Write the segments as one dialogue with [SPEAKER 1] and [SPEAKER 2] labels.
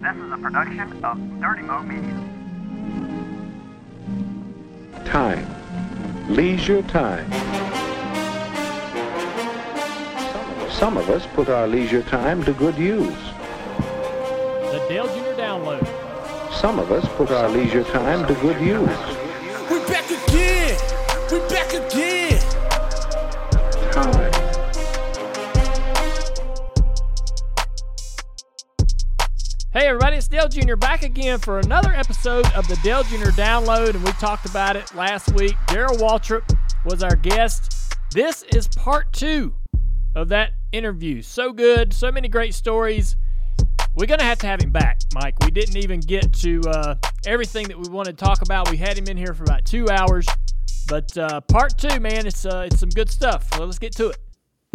[SPEAKER 1] This is a production of Dirty Mo Media.
[SPEAKER 2] Time. Leisure time. Some of us put our leisure time to good use.
[SPEAKER 3] The Dale Jr. Download.
[SPEAKER 2] Some of us put our leisure time to good use.
[SPEAKER 4] We're back again. We're back again.
[SPEAKER 2] Time.
[SPEAKER 3] Hey everybody, it's Dale Jr. back again for another episode of the Dale Jr. Download, and we talked about it last week. Darrell Waltrip was our guest. This is part 2 of that interview. So good, so many great stories. We're going to have him back, Mike. We didn't even get to everything that we wanted to talk about. We had him in here for about 2 hours. But part 2, man, it's some good stuff. So let's get to it.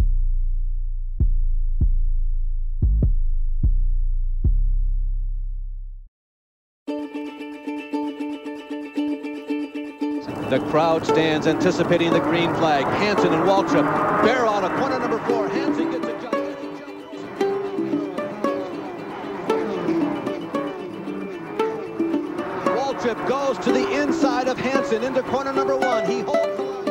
[SPEAKER 5] The crowd stands anticipating the green flag. Hansen and Waltrip bear on a corner number 4. Hansen gets a gigantic jump. Waltrip goes to the inside of Hansen into corner number 1. He holds the line.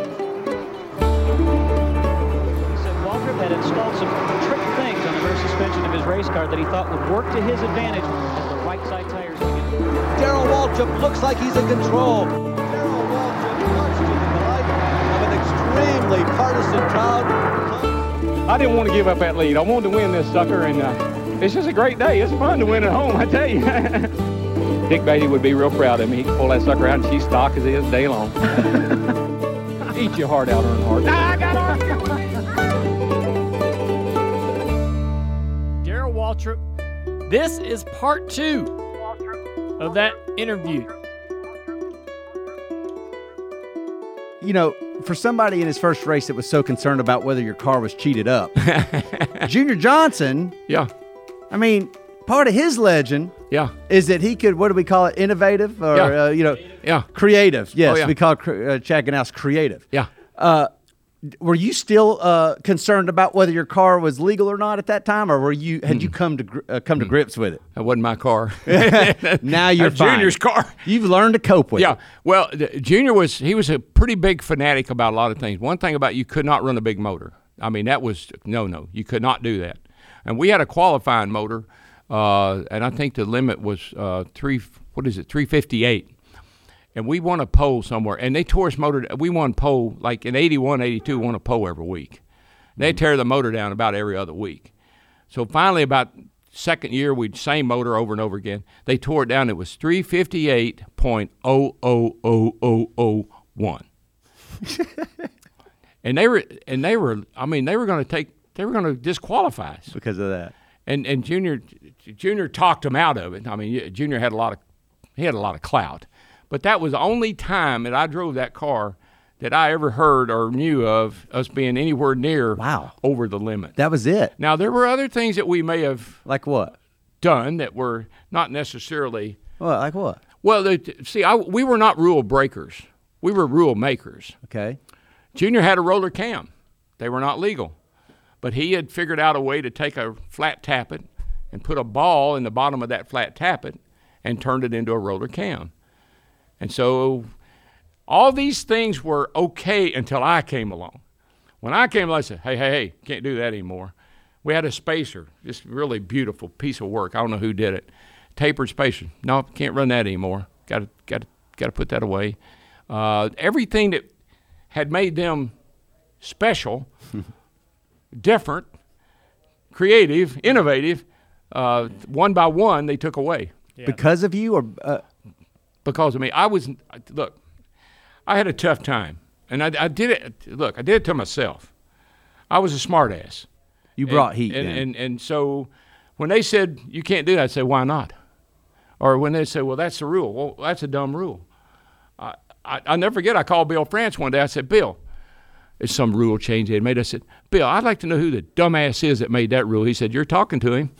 [SPEAKER 6] He said Waltrip had installed some trick things on the rear suspension of his race car that he thought would work to his advantage as the right side tires begin.
[SPEAKER 5] Darrell Waltrip looks like he's in control. Darrell Waltrip, much to the delight of an extremely partisan crowd.
[SPEAKER 7] I didn't want to give up that lead. I wanted to win this sucker, and it's just a great day. It's fun to win at home, I tell you. Dick Beatty would be real proud of me. He could pull that sucker out and she's stock as it is day long. Eat your heart out, Earnhardt. I got
[SPEAKER 3] Darrell Waltrip. This is part 2 of that interview.
[SPEAKER 8] You know, for somebody in his first race that was so concerned about whether your car was cheated up, Junior Johnson,
[SPEAKER 7] Yeah.
[SPEAKER 8] I mean, part of his legend
[SPEAKER 7] Yeah.
[SPEAKER 8] is that he could, what do we call it, innovative or,
[SPEAKER 7] Yeah. Yeah.
[SPEAKER 8] creative. Yes,
[SPEAKER 7] Oh, yeah.
[SPEAKER 8] we call Chad Ganous creative.
[SPEAKER 7] Yeah.
[SPEAKER 8] Were you still concerned about whether your car was legal or not at that time, or had you come to grips with it?
[SPEAKER 7] That wasn't my car.
[SPEAKER 8] Now you're
[SPEAKER 7] That's
[SPEAKER 8] fine.
[SPEAKER 7] Junior's car.
[SPEAKER 8] You've learned to cope with
[SPEAKER 7] Yeah.
[SPEAKER 8] it.
[SPEAKER 7] Well, Junior was a pretty big fanatic about a lot of things. One thing about you could not run a big motor. I mean, that was no. You could not do that. And we had a qualifying motor, and I think the limit was 358. And we won a pole somewhere, and they tore us motor. We won pole, like in 81, 82, won a pole every week. They tear the motor down about every other week. So finally, about second year, same motor over and over again. They tore it down. It was 358.00001. and they were going to disqualify us
[SPEAKER 8] Because of that.
[SPEAKER 7] And Junior talked him out of it. I mean, Junior had a lot of clout. But that was the only time that I drove that car that I ever heard or knew of us being anywhere near over the limit.
[SPEAKER 8] That was it.
[SPEAKER 7] Now, there were other things that we may have
[SPEAKER 8] Like what?
[SPEAKER 7] done that were not necessarily.
[SPEAKER 8] Well, like what?
[SPEAKER 7] Well, we were not rule breakers. We were rule makers.
[SPEAKER 8] Okay.
[SPEAKER 7] Junior had a roller cam. They were not legal. But he had figured out a way to take a flat tappet and put a ball in the bottom of that flat tappet and turned it into a roller cam. And so all these things were okay until I came along. When I came along, I said, hey, can't do that anymore. We had a spacer, just really beautiful piece of work. I don't know who did it. Tapered spacer. No, can't run that anymore. Got to put that away. Everything that had made them special, different, creative, innovative, one by one they took away.
[SPEAKER 8] Yeah. Because of you or
[SPEAKER 7] Because of me. I had a tough time, and I did it. Look, I did it to myself. I was a smart ass.
[SPEAKER 8] You brought heat.
[SPEAKER 7] And so when they said you can't do that, I said, why not? Or when they said, well, that's the rule. Well, that's a dumb rule. I'll never forget, I called Bill France one day. I said, Bill, it's some rule change they had made. I said, Bill, I'd like to know who the dumbass is that made that rule. He said, you're talking to him.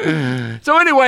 [SPEAKER 7] So anyway,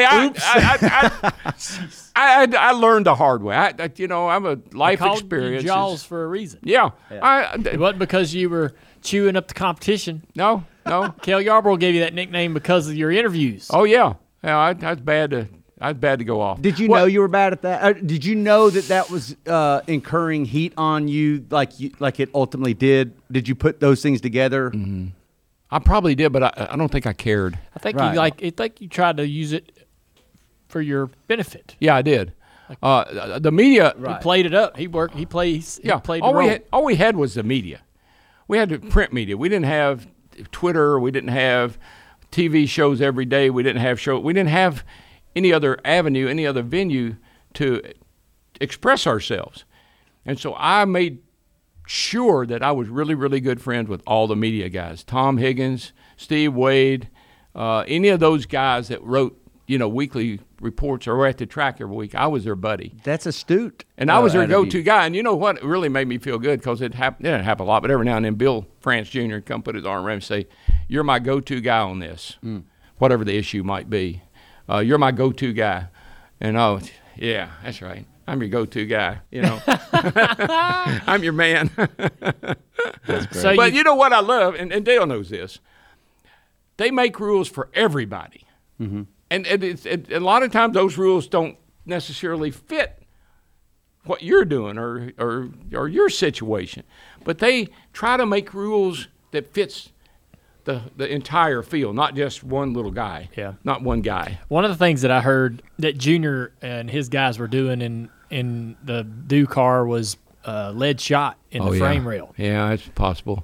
[SPEAKER 7] I learned the hard way. I'm a life
[SPEAKER 3] Called you
[SPEAKER 7] experience.
[SPEAKER 3] Jaws for a reason.
[SPEAKER 7] Yeah.
[SPEAKER 3] It wasn't because you were chewing up the competition.
[SPEAKER 7] No.
[SPEAKER 3] Cale Yarborough gave you that nickname because of your interviews.
[SPEAKER 7] Oh yeah. I was bad to go off.
[SPEAKER 8] Did you know you were bad at that? Did you know that was incurring heat on you, like it ultimately did? Did you put those things together?
[SPEAKER 7] Mm-hmm. I probably did, but I don't think I cared.
[SPEAKER 3] I think you tried to use it for your benefit.
[SPEAKER 7] Yeah, I did. The media
[SPEAKER 3] He played it up. He played. He played the role.
[SPEAKER 7] All we had was the media. We had the print media. We didn't have Twitter. We didn't have TV shows every day. We didn't have any other avenue, any other venue to express ourselves. And so I made sure that I was really, really good friends with all the media guys. Tom Higgins, Steve Wade, any of those guys that wrote, weekly reports or were at the track every week. I was their buddy.
[SPEAKER 8] That's astute.
[SPEAKER 7] And I was their go-to guy. And you know what? It really made me feel good because it didn't happen a lot, but every now and then Bill France Jr. would come put his arm around and say, "You're my go-to guy on this, whatever the issue might be. You're my go-to guy." And yeah, that's right. I'm your go-to guy, I'm your man.
[SPEAKER 8] That's great.
[SPEAKER 7] But you know what I love, and Dale knows this, they make rules for everybody. Mm-hmm. And a lot of times those rules don't necessarily fit what you're doing or your situation. But they try to make rules that fits the entire field, not just one little guy.
[SPEAKER 3] Yeah.
[SPEAKER 7] Not one guy.
[SPEAKER 3] One of the things that I heard that Junior and his guys were doing in the Do car was lead shot in the frame rail.
[SPEAKER 7] Yeah, that's possible.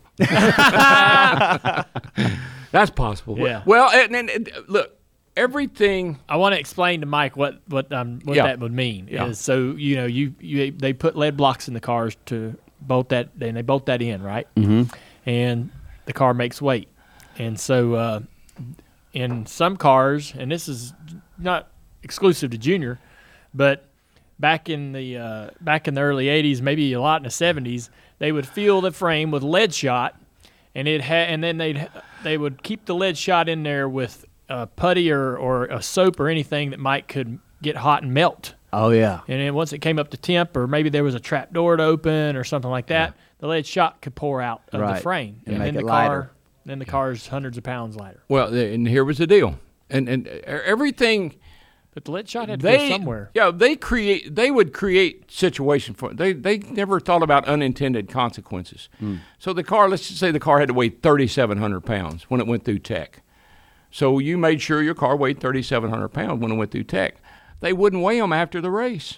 [SPEAKER 7] That's possible.
[SPEAKER 3] Yeah.
[SPEAKER 7] Well, and look, everything.
[SPEAKER 3] I want to explain to Mike what that would mean.
[SPEAKER 7] Yeah.
[SPEAKER 3] Is so they put lead blocks in the cars to bolt that, and they bolt that in, right? Mm-hmm. And the car makes weight, and so in some cars, and this is not exclusive to Junior, but back in the early '80s, maybe a lot in the '70s, they would fill the frame with lead shot, and then they would keep the lead shot in there with putty or a soap or anything that could get hot and melt.
[SPEAKER 8] Oh yeah.
[SPEAKER 3] And then once it came up to temp, or maybe there was a trap door to open or something like that, the lead shot could pour out of the frame,
[SPEAKER 8] and
[SPEAKER 3] then
[SPEAKER 8] make
[SPEAKER 3] the
[SPEAKER 8] it
[SPEAKER 3] car,
[SPEAKER 8] lighter.
[SPEAKER 3] then the car's hundreds of pounds lighter.
[SPEAKER 7] Well, and here was the deal, and everything.
[SPEAKER 3] But the lead shot had to go somewhere.
[SPEAKER 7] Yeah, they would create situation for they never thought about unintended consequences. So the car, let's just say the car had to weigh 3,700 pounds when it went through tech. So you made sure your car weighed 3,700 pounds when it went through tech. They wouldn't weigh them after the race.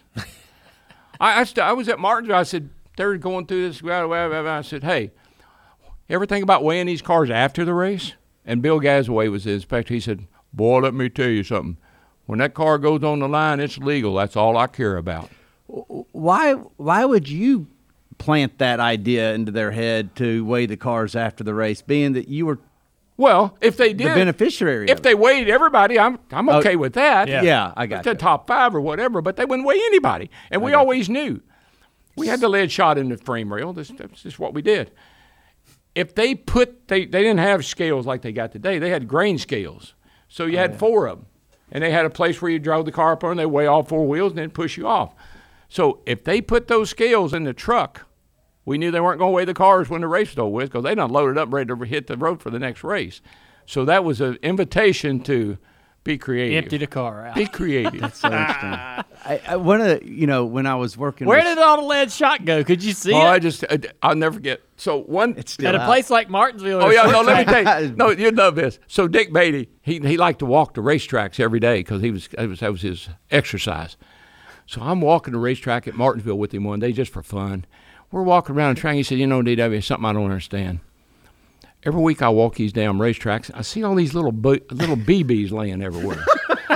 [SPEAKER 7] I was at Martinsville. I said, they're going through this. I said, hey, ever think about weighing these cars after the race? And Bill Gasaway was the inspector. He said, boy, let me tell you something. When that car goes on the line, it's legal. That's all I care about.
[SPEAKER 8] Why would you plant that idea into their head to weigh the cars after the race, being that you were
[SPEAKER 7] Well, if they did,
[SPEAKER 8] the beneficiary.
[SPEAKER 7] If they weighed everybody, I'm okay with that.
[SPEAKER 8] Yeah, I got
[SPEAKER 7] the top 5 or whatever, but they wouldn't weigh anybody, and we always knew. We had the lead shot in the frame rail. That's just what we did. If they didn't have scales like they got today. They had grain scales, so you had 4 of them, and they had a place where you drove the car up on. They weigh all 4 wheels and then push you off. So if they put those scales in the truck, we knew they weren't going to weigh the cars when the race was over with because they done loaded up ready to hit the road for the next race. So that was an invitation to be creative.
[SPEAKER 3] Empty the car out.
[SPEAKER 7] Be creative.
[SPEAKER 8] That's so interesting. I want to, when I was working.
[SPEAKER 3] Where did all the lead shot go? Could you see it?
[SPEAKER 7] I'll never forget. So
[SPEAKER 3] at a place like Martinsville.
[SPEAKER 7] Oh yeah, no. Let me tell you. No, you love this. So Dick Beatty, he liked to walk the racetracks every day because that was his exercise. So I'm walking the racetrack at Martinsville with him one day just for fun. We're walking around the track. He said, DW, something I don't understand. Every week I walk these damn racetracks, I see all these little BBs laying everywhere.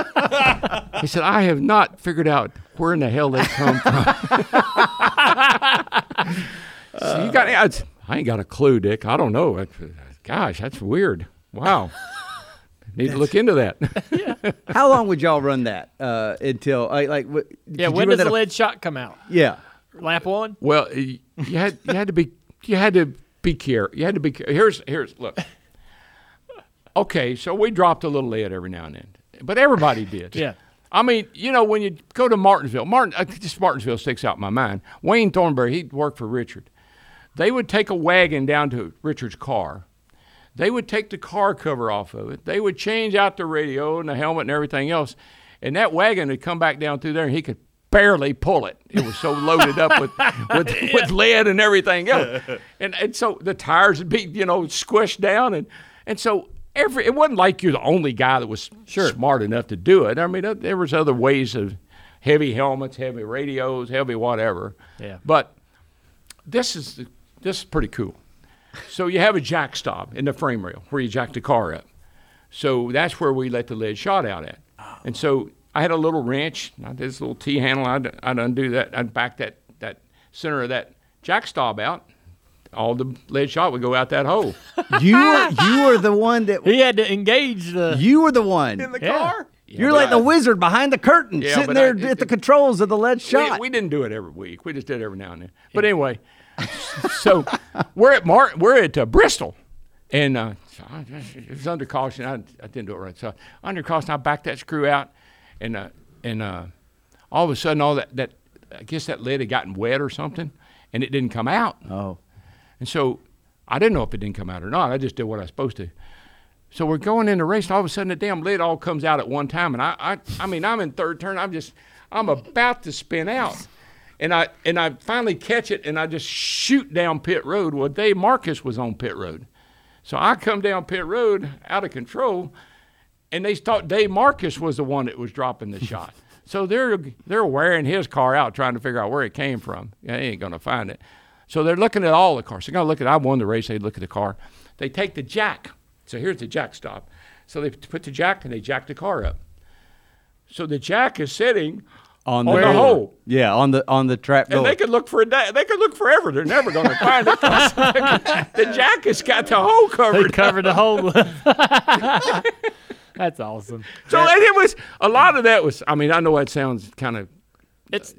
[SPEAKER 7] He said, I have not figured out where in the hell they come from. So I ain't got a clue, Dick. I don't know. Gosh, that's weird. Wow. Need to look into that.
[SPEAKER 3] Yeah.
[SPEAKER 8] How long would y'all run that until
[SPEAKER 3] when does the lead shot come out?
[SPEAKER 8] Yeah.
[SPEAKER 3] Lap 1?
[SPEAKER 7] Well, you had to be careful. You had to be. Here's look. Okay, so we dropped a little lead every now and then. but everybody did.
[SPEAKER 3] Yeah.
[SPEAKER 7] I mean, you know, when you go to Martinsville, just Martinsville sticks out in my mind. Wayne Thornberry, he worked for Richard. They would take a wagon down to Richard's car. They would take the car cover off of it. They would change out the radio and the helmet and everything else. And that wagon would come back down through there, and he could barely pull it. It was so loaded up with lead and everything else. And so the tires would be, you know, squished down. And so it wasn't like you're the only guy that was smart enough to do it. I mean, there was other ways of heavy helmets, heavy radios, heavy whatever.
[SPEAKER 3] Yeah.
[SPEAKER 7] But this is pretty cool. So you have a jack stop in the frame rail where you jack the car up. So that's where we let the lead shot out at. And so I had a little wrench. I did this little T-handle. I'd undo that. I'd back that center of that jack stop out. All the lead shot would go out that hole.
[SPEAKER 8] You were the one that
[SPEAKER 3] He had to engage the.
[SPEAKER 8] you were the one
[SPEAKER 7] In the car?
[SPEAKER 8] You're like the wizard behind the curtain,
[SPEAKER 7] Yeah,
[SPEAKER 8] sitting
[SPEAKER 7] but
[SPEAKER 8] there at the controls of the lead shot.
[SPEAKER 7] We didn't do it every week. We just did it every now and then. But anyway, so we're at Bristol, and it was under caution. I didn't do it right. So under caution, I backed that screw out, and all of a sudden, all that I guess that lead had gotten wet or something, and it didn't come out.
[SPEAKER 8] Oh.
[SPEAKER 7] And so I didn't know if it didn't come out or not. I just did what I was supposed to. So we're going in the race, and all of a sudden the damn lid all comes out at one time, and I mean I'm in third turn. I'm about to spin out, and I finally catch it, and I just shoot down pit road. Well, Dave Marcus was on pit road, so I come down pit road out of control, and they thought Dave Marcus was the one that was dropping the shot. So they're wearing his car out, trying to figure out where it came from. They ain't gonna find it. So they're looking at all the cars. They're gonna look at. I won the race. They look at the car. They take the jack. So here's the jack stop. So they put the jack and they jack the car up. So the jack is sitting on the hole.
[SPEAKER 8] Yeah, on the trap door.
[SPEAKER 7] And they could look for a day. They could look forever. They're never going to find it. The jack has got the hole covered.
[SPEAKER 3] They covered the hole. That's awesome.
[SPEAKER 7] So and it was a lot of that was. I mean, I know that sounds kind of.
[SPEAKER 3] That's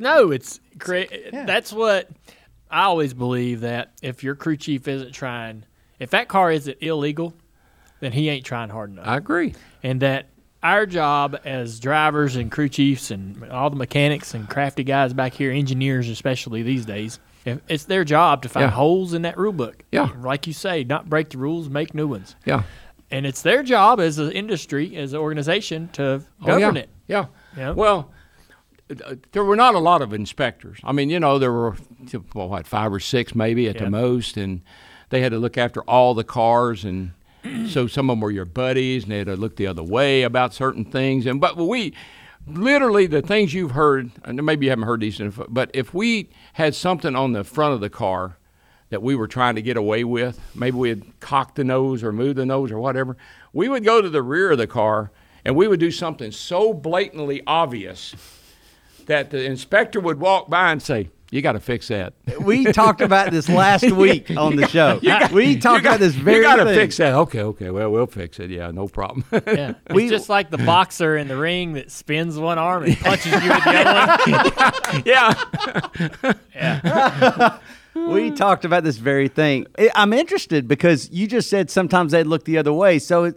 [SPEAKER 3] what I always believe, that if your crew chief isn't trying, if that car isn't illegal, then he ain't trying hard enough.
[SPEAKER 7] I agree.
[SPEAKER 3] And that our job as drivers and crew chiefs and all the mechanics and crafty guys back here, engineers especially these days, it's their job to find holes in that rule book.
[SPEAKER 7] Yeah.
[SPEAKER 3] Like you say, not break the rules, make new ones.
[SPEAKER 7] Yeah.
[SPEAKER 3] And it's their job as an industry, as an organization, to govern it.
[SPEAKER 7] Yeah.
[SPEAKER 3] Yeah.
[SPEAKER 7] Well, there were not a lot of inspectors. I mean, you know, there were, 5 or 6 maybe at the most, and they had to look after all the cars, and so some of them were your buddies, and they had to look the other way about certain things. But we, literally, the things you've heard, and maybe you haven't heard these, but if we had something on the front of the car that we were trying to get away with, maybe we had cocked the nose or moved the nose or whatever, we would go to the rear of the car, and we would do something so blatantly obvious that the inspector would walk by and say, "You got to fix that."
[SPEAKER 8] We talked about this last week on the show. We talked about this very thing.
[SPEAKER 7] You got to fix that. Okay. Well, we'll fix it. Yeah, no problem.
[SPEAKER 3] Yeah. It's just like the boxer in the ring that spins one arm and punches you with the other one.
[SPEAKER 7] Yeah.
[SPEAKER 8] We talked about this very thing. I'm interested because you just said sometimes they'd look the other way. So,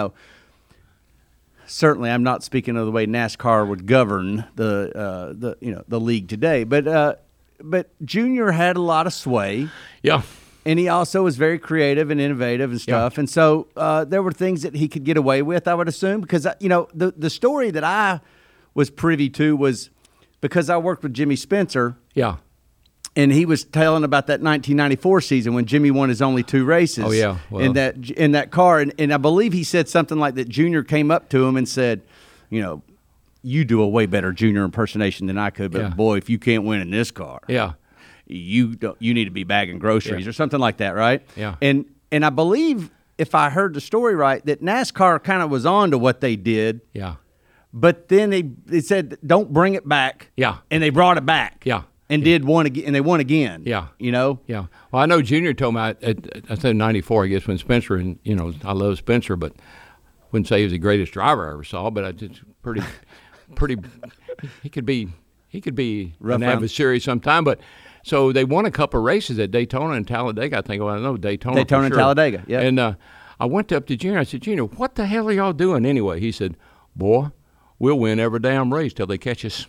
[SPEAKER 8] certainly I'm not speaking of the way NASCAR would govern the league today. But Junior had a lot of sway.
[SPEAKER 7] Yeah.
[SPEAKER 8] And he also was very creative and innovative and stuff. Yeah. And so there were things that he could get away with, I would assume, because, the story that I was privy to was because I worked with Jimmy Spencer.
[SPEAKER 7] Yeah.
[SPEAKER 8] And he was telling about that 1994 season when Jimmy won his only 2 races.
[SPEAKER 7] Oh, yeah. Well,
[SPEAKER 8] in that car. And I believe he said something like that Junior came up to him and said, you do a way better Junior impersonation than I could, but boy, if you can't win in this car, you need to be bagging groceries or something like that, right?
[SPEAKER 7] Yeah.
[SPEAKER 8] And I believe, if I heard the story right, that NASCAR kind of was on to what they did.
[SPEAKER 7] Yeah.
[SPEAKER 8] But then they said, don't bring it back.
[SPEAKER 7] Yeah.
[SPEAKER 8] And they brought it back.
[SPEAKER 7] Yeah.
[SPEAKER 8] And did one again, and they won again.
[SPEAKER 7] Yeah.
[SPEAKER 8] Yeah.
[SPEAKER 7] Well, I know Junior told me, I said 94, I guess, when Spencer, and, I love Spencer, but wouldn't say he was the greatest driver I ever saw, but I just pretty, he could be an adversary sometime. But so they won a couple of races at Daytona and Talladega. I think, Daytona
[SPEAKER 8] and Talladega, yeah.
[SPEAKER 7] And I went up to Junior. I said, Junior, what the hell are y'all doing anyway? He said, boy, we'll win every damn race till they catch us.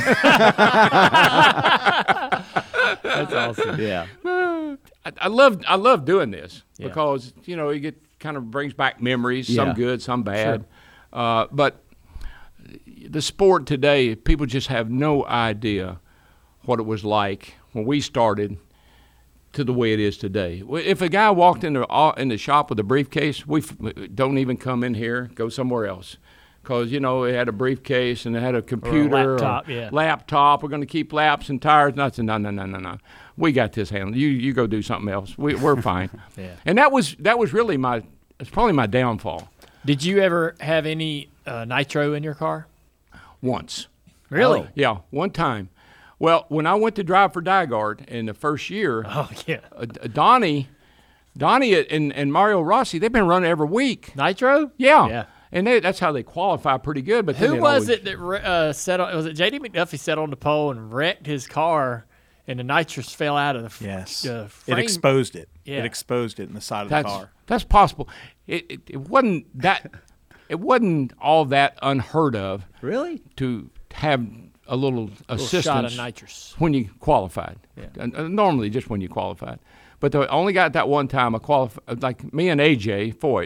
[SPEAKER 3] That's awesome.
[SPEAKER 8] Yeah.
[SPEAKER 7] I love doing this because you get kind of brings back memories, some good, some bad. Sure. But the sport today, people just have no idea what it was like when we started to the way it is today. If a guy walked in the shop with a briefcase, we don't even come in here, go somewhere else. Because, it had a briefcase and it had a computer
[SPEAKER 3] or
[SPEAKER 7] laptop. We're going to keep laps and tires. And I said, no. We got this handled. You go do something else. We're fine.
[SPEAKER 3] Yeah.
[SPEAKER 7] And that was really it's probably my downfall.
[SPEAKER 3] Did you ever have any nitro in your car?
[SPEAKER 7] Once.
[SPEAKER 3] Really?
[SPEAKER 7] Oh. Yeah, one time. Well, when I went to drive for Dygaard in the first year, Donnie and Mario Rossi, they've been running every week.
[SPEAKER 3] Nitro?
[SPEAKER 7] Yeah. And that's how they qualify pretty good. But
[SPEAKER 3] who was it that was it J.D. McDuffie sat on the pole and wrecked his car, and the nitrous fell out of the frame?
[SPEAKER 9] It exposed it.
[SPEAKER 3] Yeah.
[SPEAKER 9] It exposed it in the side of the car.
[SPEAKER 7] That's possible. It wasn't that. It wasn't all that unheard of.
[SPEAKER 8] Really?
[SPEAKER 7] To have a little assistance
[SPEAKER 3] shot of nitrous
[SPEAKER 7] when you qualified. Yeah. Normally just when you qualified. But I only got that one time. Like me and AJ Foyt,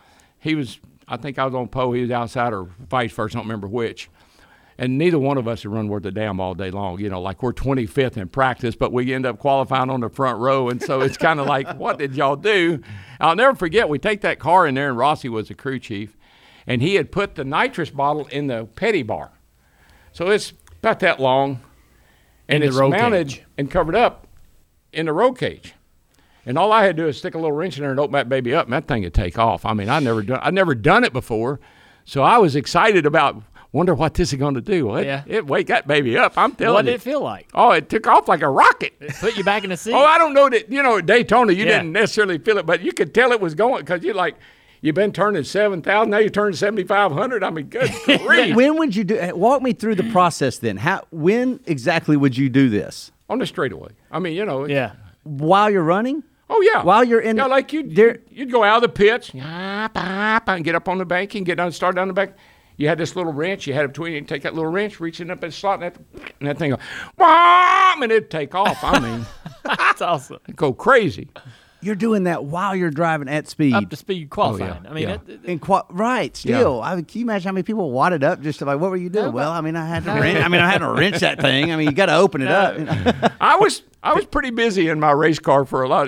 [SPEAKER 7] I think I was on pole, he was outside, or vice versa, I don't remember which. And neither one of us had run worth a damn all day long. Like we're 25th in practice, but we end up qualifying on the front row. And so it's kind of like, what did y'all do? I'll never forget, we take that car in there, and Rossi was the crew chief, and he had put the nitrous bottle in the petty bar. So it's about that long, and it's mounted and covered up in the roll cage. And all I had to do is stick a little wrench in there and open that baby up, and that thing would take off. I mean, I'd never done it before, so I was excited about, wonder what this is going to do. It wake that baby up, I'm telling you.
[SPEAKER 3] What did it feel like?
[SPEAKER 7] Oh, it took off like a rocket.
[SPEAKER 3] It put you back in the seat?
[SPEAKER 7] Oh, I don't know that, at Daytona, you didn't necessarily feel it, but you could tell it was going, because you've been turning 7,000, now you're turning 7,500. I mean, good grief.
[SPEAKER 8] When would you do? Walk me through the process then. When exactly would you do this?
[SPEAKER 7] On the straightaway. I mean,
[SPEAKER 8] While you're running?
[SPEAKER 7] Oh, yeah.
[SPEAKER 8] While you're in
[SPEAKER 7] like you'd go out of the pits and get up on the bank and start down the back. You had this little wrench. You had it between you and take that little wrench, reach it up in the slot, and that thing go, BOOM! And it'd take off. I mean,
[SPEAKER 3] that's awesome.
[SPEAKER 7] It'd go crazy.
[SPEAKER 8] You're doing that while you're driving at speed.
[SPEAKER 3] Up to speed qualifying.
[SPEAKER 7] Oh, yeah.
[SPEAKER 3] I mean,
[SPEAKER 8] right, still. Yeah. Can you imagine how many people wadded up just like, what were you doing?
[SPEAKER 3] No,
[SPEAKER 8] well, I mean, I had to wrench that thing. I mean, you got to open it up.
[SPEAKER 7] I was pretty busy in my race car for a lot.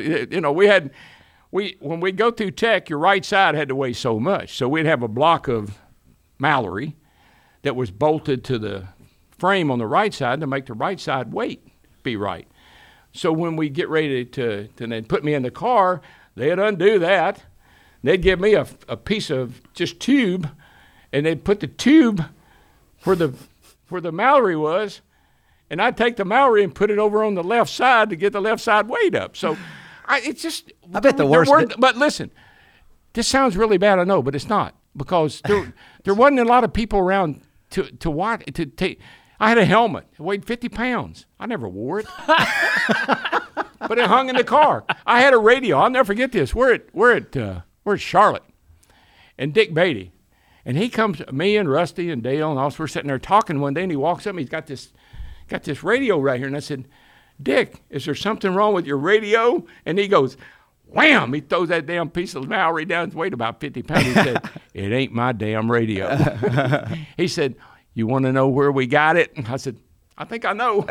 [SPEAKER 7] When we go through tech, your right side had to weigh so much. So we'd have a block of Mallory that was bolted to the frame on the right side to make the right side weight be right. So when we get ready to then put me in the car, they'd undo that. They'd give me a piece of just tube, and they'd put the tube where the Mallory was, and I'd take the Mallory and put it over on the left side to get the left side weight up. So I
[SPEAKER 8] bet the worst.
[SPEAKER 7] But listen, this sounds really bad, I know, but it's not, because there wasn't a lot of people around to watch to take. I had a helmet. It weighed 50 pounds. I never wore it. But it hung in the car. I had a radio. I'll never forget this. We're at Charlotte. And Dick Beatty. And he comes, me and Rusty and Dale and us, we're sitting there talking one day, and he walks up and he's got this radio right here. And I said, Dick, is there something wrong with your radio? And he goes, wham! He throws that damn piece of Mallory down. It's weighed about 50 pounds. He said, it ain't my damn radio. He said, you want to know where we got it? And I said, I think I know.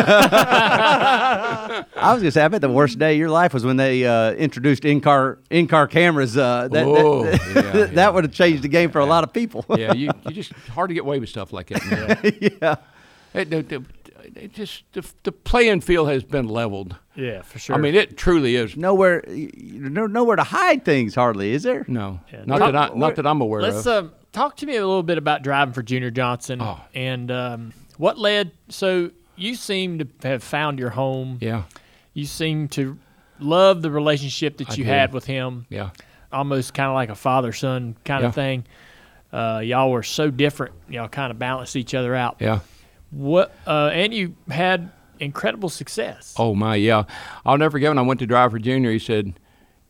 [SPEAKER 8] I was going to say, I bet the worst day of your life was when they introduced in-car cameras. That would have changed the game for a lot of people.
[SPEAKER 7] Yeah, you just hard to get away with stuff like that. The playing field has been leveled.
[SPEAKER 3] Yeah, for sure.
[SPEAKER 7] I mean, it truly is.
[SPEAKER 8] Nowhere to hide things, hardly, is there?
[SPEAKER 7] No, not that I'm aware of.
[SPEAKER 3] Let's talk to me a little bit about driving for Junior Johnson and what led. So you seem to have found your home.
[SPEAKER 7] Yeah.
[SPEAKER 3] You seem to love the relationship that you had with him.
[SPEAKER 7] Yeah.
[SPEAKER 3] Almost kind of like a father-son kind of thing. Y'all were so different. Y'all kind of balanced each other out.
[SPEAKER 7] Yeah.
[SPEAKER 3] And you had incredible success.
[SPEAKER 7] Oh, my, yeah. I'll never forget when I went to drive for Junior, he said,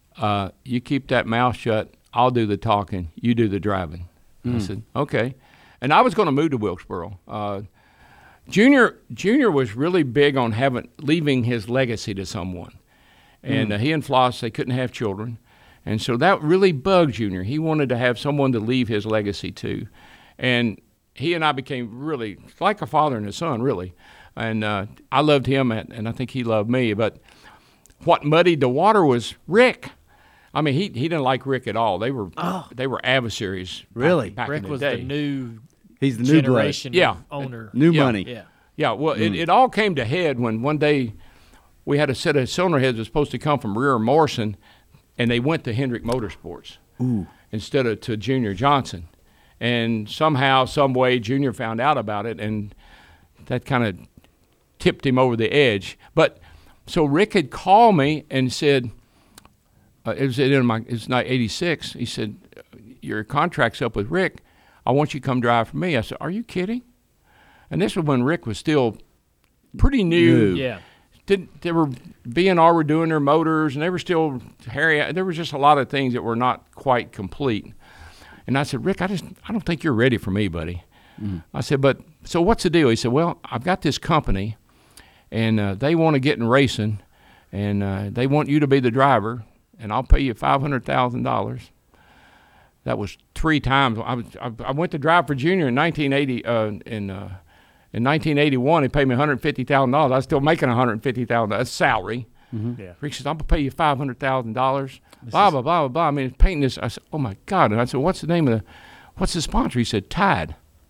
[SPEAKER 7] you keep that mouth shut, I'll do the talking, you do the driving. I said, okay. And I was going to move to Wilkesboro. Junior was really big on leaving his legacy to someone. And he and Floss, they couldn't have children. And so that really bugged Junior. He wanted to have someone to leave his legacy to. And he and I became really like a father and a son, really. And I loved him, and I think he loved me. But what muddied the water was Rick. I mean, he didn't like Rick at all. They were adversaries.
[SPEAKER 8] Really?
[SPEAKER 7] Back
[SPEAKER 3] Rick
[SPEAKER 7] in the
[SPEAKER 3] was
[SPEAKER 7] day.
[SPEAKER 3] the new
[SPEAKER 8] He's the new
[SPEAKER 3] generation owner.
[SPEAKER 8] New money.
[SPEAKER 3] Yeah.
[SPEAKER 7] Yeah, well, it all came to head when one day we had a set of cylinder heads that was supposed to come from Rear Morrison, and they went to Hendrick Motorsports instead of to Junior Johnson. And somehow, some way, Junior found out about it, and that kind of tipped him over the edge. But so Rick had called me and said, it's not 86. He said, your contract's up with Rick. I want you to come drive for me. I said, are you kidding? And this was when Rick was still pretty new.
[SPEAKER 3] Yeah.
[SPEAKER 7] They were B&R were doing their motors, and they were still there was just a lot of things that were not quite complete. And I said, Rick, I don't think you're ready for me, buddy. I said, but so what's the deal? He said, well, I've got this company, and they want to get in racing, and they want you to be the driver, and I'll pay you $500,000. That was 3 times. I went to drive for Junior in 1980. In 1981, he paid me $150,000. I was still making $150,000. That's salary.
[SPEAKER 3] Yeah.
[SPEAKER 7] Rick says, I'm going to pay you $500,000. Blah, blah, blah, blah. I mean, painting this. I said, oh, my God. And I said, what's the sponsor? He said, Tide.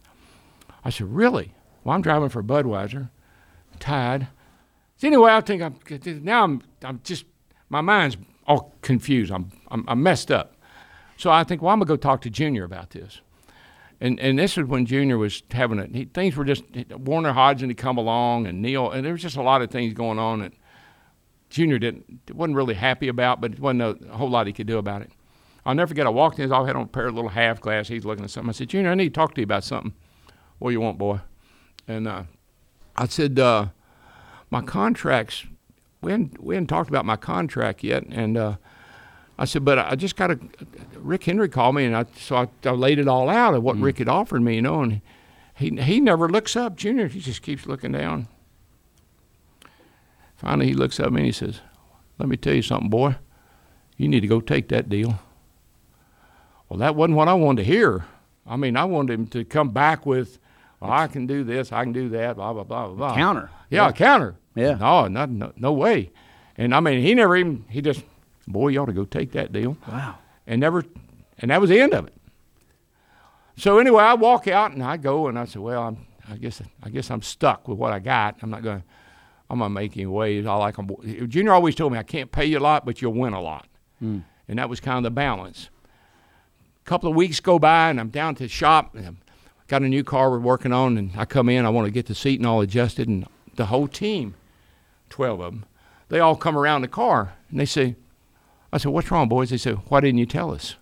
[SPEAKER 7] I said, really? Well, I'm driving for Budweiser. Tide. So anyway, I think I'm just, my mind's all confused. I'm messed up. So I think, well, I'm going to go talk to Junior about this. And this was when Junior was having things were just, Warner Hodgson had come along, and Neil, and there was just a lot of things going on that Junior wasn't really happy about, but it wasn't a whole lot he could do about it. I'll never forget, I walked in, his office, had on a pair of little half glass, he's looking at something. I said, Junior, I need to talk to you about something. What do you want, boy? And I said, my contracts, we hadn't talked about my contract yet, and I said, but I just got Rick Henry called me, and I laid it all out of what Rick had offered me, and he never looks up, Junior. He just keeps looking down. Finally, he looks up at me and he says, let me tell you something, boy. You need to go take that deal. Well, that wasn't what I wanted to hear. I mean, I wanted him to come back with, well, I can do this, I can do that, blah, blah, blah, blah.
[SPEAKER 8] Counter.
[SPEAKER 7] Yeah, counter.
[SPEAKER 8] Yeah.
[SPEAKER 7] No way. And, I mean, he just, boy, you ought to go take that deal.
[SPEAKER 8] Wow.
[SPEAKER 7] And that was the end of it. So anyway, I walk out and I go and I said, well, I guess I'm stuck with what I got. I'm gonna make any waves. Junior always told me I can't pay you a lot, but you'll win a lot. And that was kind of the balance. A couple of weeks go by and I'm down to the shop and I've got a new car we're working on, and I come in, I want to get the seat and all adjusted, and the whole team, 12 of them, they all come around the car and they say, I said, what's wrong, boys? They said, why didn't you tell us?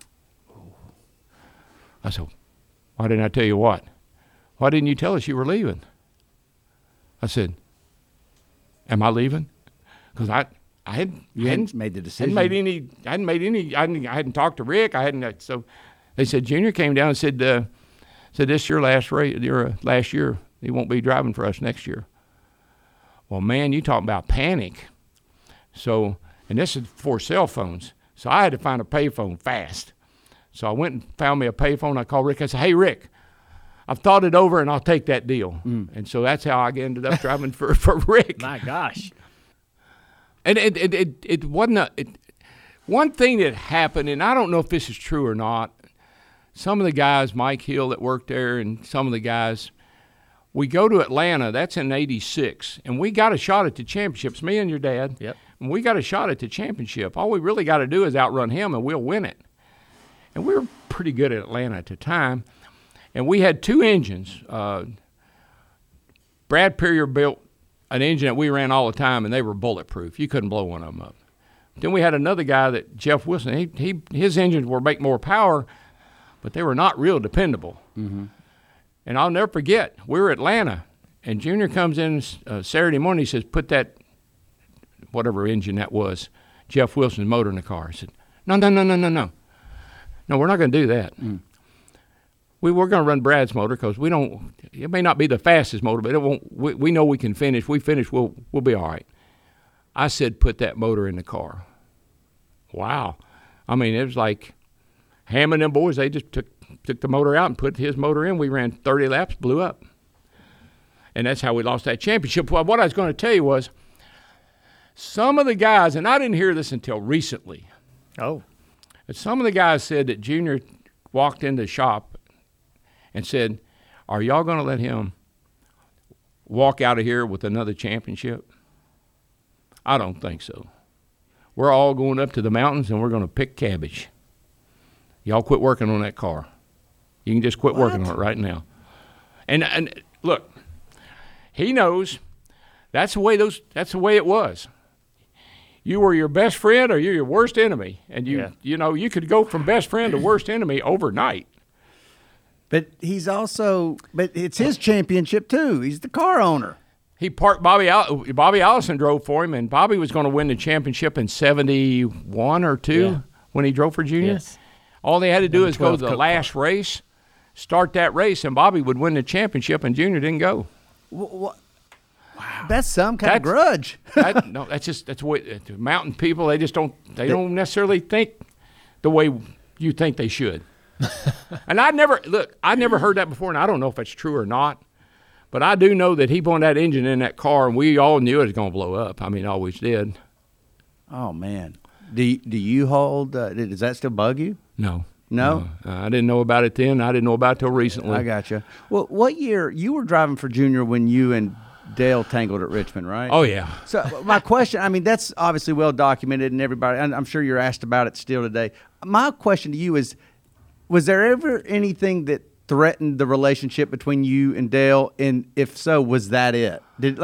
[SPEAKER 7] I said, why didn't I tell you what? Why didn't you tell us you were leaving? I said, am I leaving? Because I hadn't made the decision. I hadn't talked to Rick. So they said, Junior came down and said this is your last race, your last year. He won't be driving for us next year. Well, man, you talking about panic. So, and this is before cell phones. So I had to find a payphone fast. So I went and found me a payphone. I called Rick. I said, hey, Rick, I've thought it over, and I'll take that deal. And so that's how I ended up driving for Rick.
[SPEAKER 3] My gosh.
[SPEAKER 7] And it wasn't one thing that happened, and I don't know if this is true or not. Some of the guys, Mike Hill that worked there, and some of the guys, we go to Atlanta. That's in '86, and we got a shot at the championships. Me and your dad.
[SPEAKER 3] Yep.
[SPEAKER 7] And we got a shot at the championship. All we really got to do is outrun him, and we'll win it. And we were pretty good at Atlanta at the time. And we had 2 engines. Brad Perrier built an engine that we ran all the time, and they were bulletproof. You couldn't blow one of them up. Then we had another guy, that Jeff Wilson. His engines were make more power, but they were not real dependable. Mm-hmm. And I'll never forget, we were at Atlanta, and Junior comes in Saturday morning. He says, put that, whatever engine that was, Jeff Wilson's motor in the car. I said, no. No, we're not going to do that. we were going to run Brad's motor because it may not be the fastest motor, but it won't. We know we can finish. We finish, we'll be all right. I said, put that motor in the car. Wow. I mean, it was like Hammond and them boys, they just took the motor out and put his motor in. We ran 30 laps, blew up. And that's how we lost that championship. Well, what I was going to tell you was some of the guys, and I didn't hear this until recently.
[SPEAKER 3] Oh.
[SPEAKER 7] But some of the guys said that Junior walked into the shop and said, are y'all going to let him walk out of here with another championship? I don't think so. We're all going up to the mountains and we're going to pick cabbage. Y'all quit working on that car. You can just quit working on it right now. And look, he knows that's the way it was. You were your best friend or you're your worst enemy. And you could go from best friend to worst enemy overnight.
[SPEAKER 8] But but it's his championship too. He's the car owner.
[SPEAKER 7] He parked Bobby Allison drove for him, and Bobby was going to win the championship in 71 or 2 when he drove for Junior.
[SPEAKER 3] Yes.
[SPEAKER 7] All they had to do is go to the last race, start that race, and Bobby would win the championship, and Junior didn't go.
[SPEAKER 8] Wow. That's some kind of grudge.
[SPEAKER 7] That's the way the mountain people, they don't necessarily think the way you think they should. And I never heard that before, and I don't know if it's true or not. But I do know that he put that engine in that car, and we all knew it was going to blow up. I mean, always did.
[SPEAKER 8] Oh, man. Do you hold does that still bug you?
[SPEAKER 7] No.
[SPEAKER 8] No?
[SPEAKER 7] I didn't know about it then. I didn't know about it till recently.
[SPEAKER 8] I got you. Well, what year? You were driving for Junior when you and Dale tangled at Richmond, right?
[SPEAKER 7] Oh, yeah.
[SPEAKER 8] So my question, I mean, that's obviously well documented, and I'm sure you're asked about it still today. My question to you is, was there ever anything that threatened the relationship between you and Dale, and if so, was that it? Did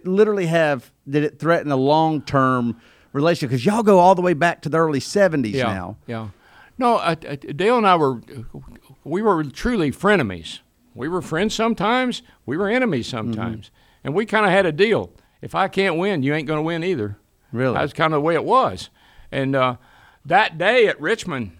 [SPEAKER 8] it threaten a long-term relationship? Because y'all go all the way back to the early 70s now.
[SPEAKER 7] Yeah. No, Dale and I were truly frenemies. We were friends sometimes. We were enemies sometimes. Mm-hmm. And we kind of had a deal. If I can't win, you ain't going to win either.
[SPEAKER 8] Really?
[SPEAKER 7] That's kind of the way it was. And that day at Richmond,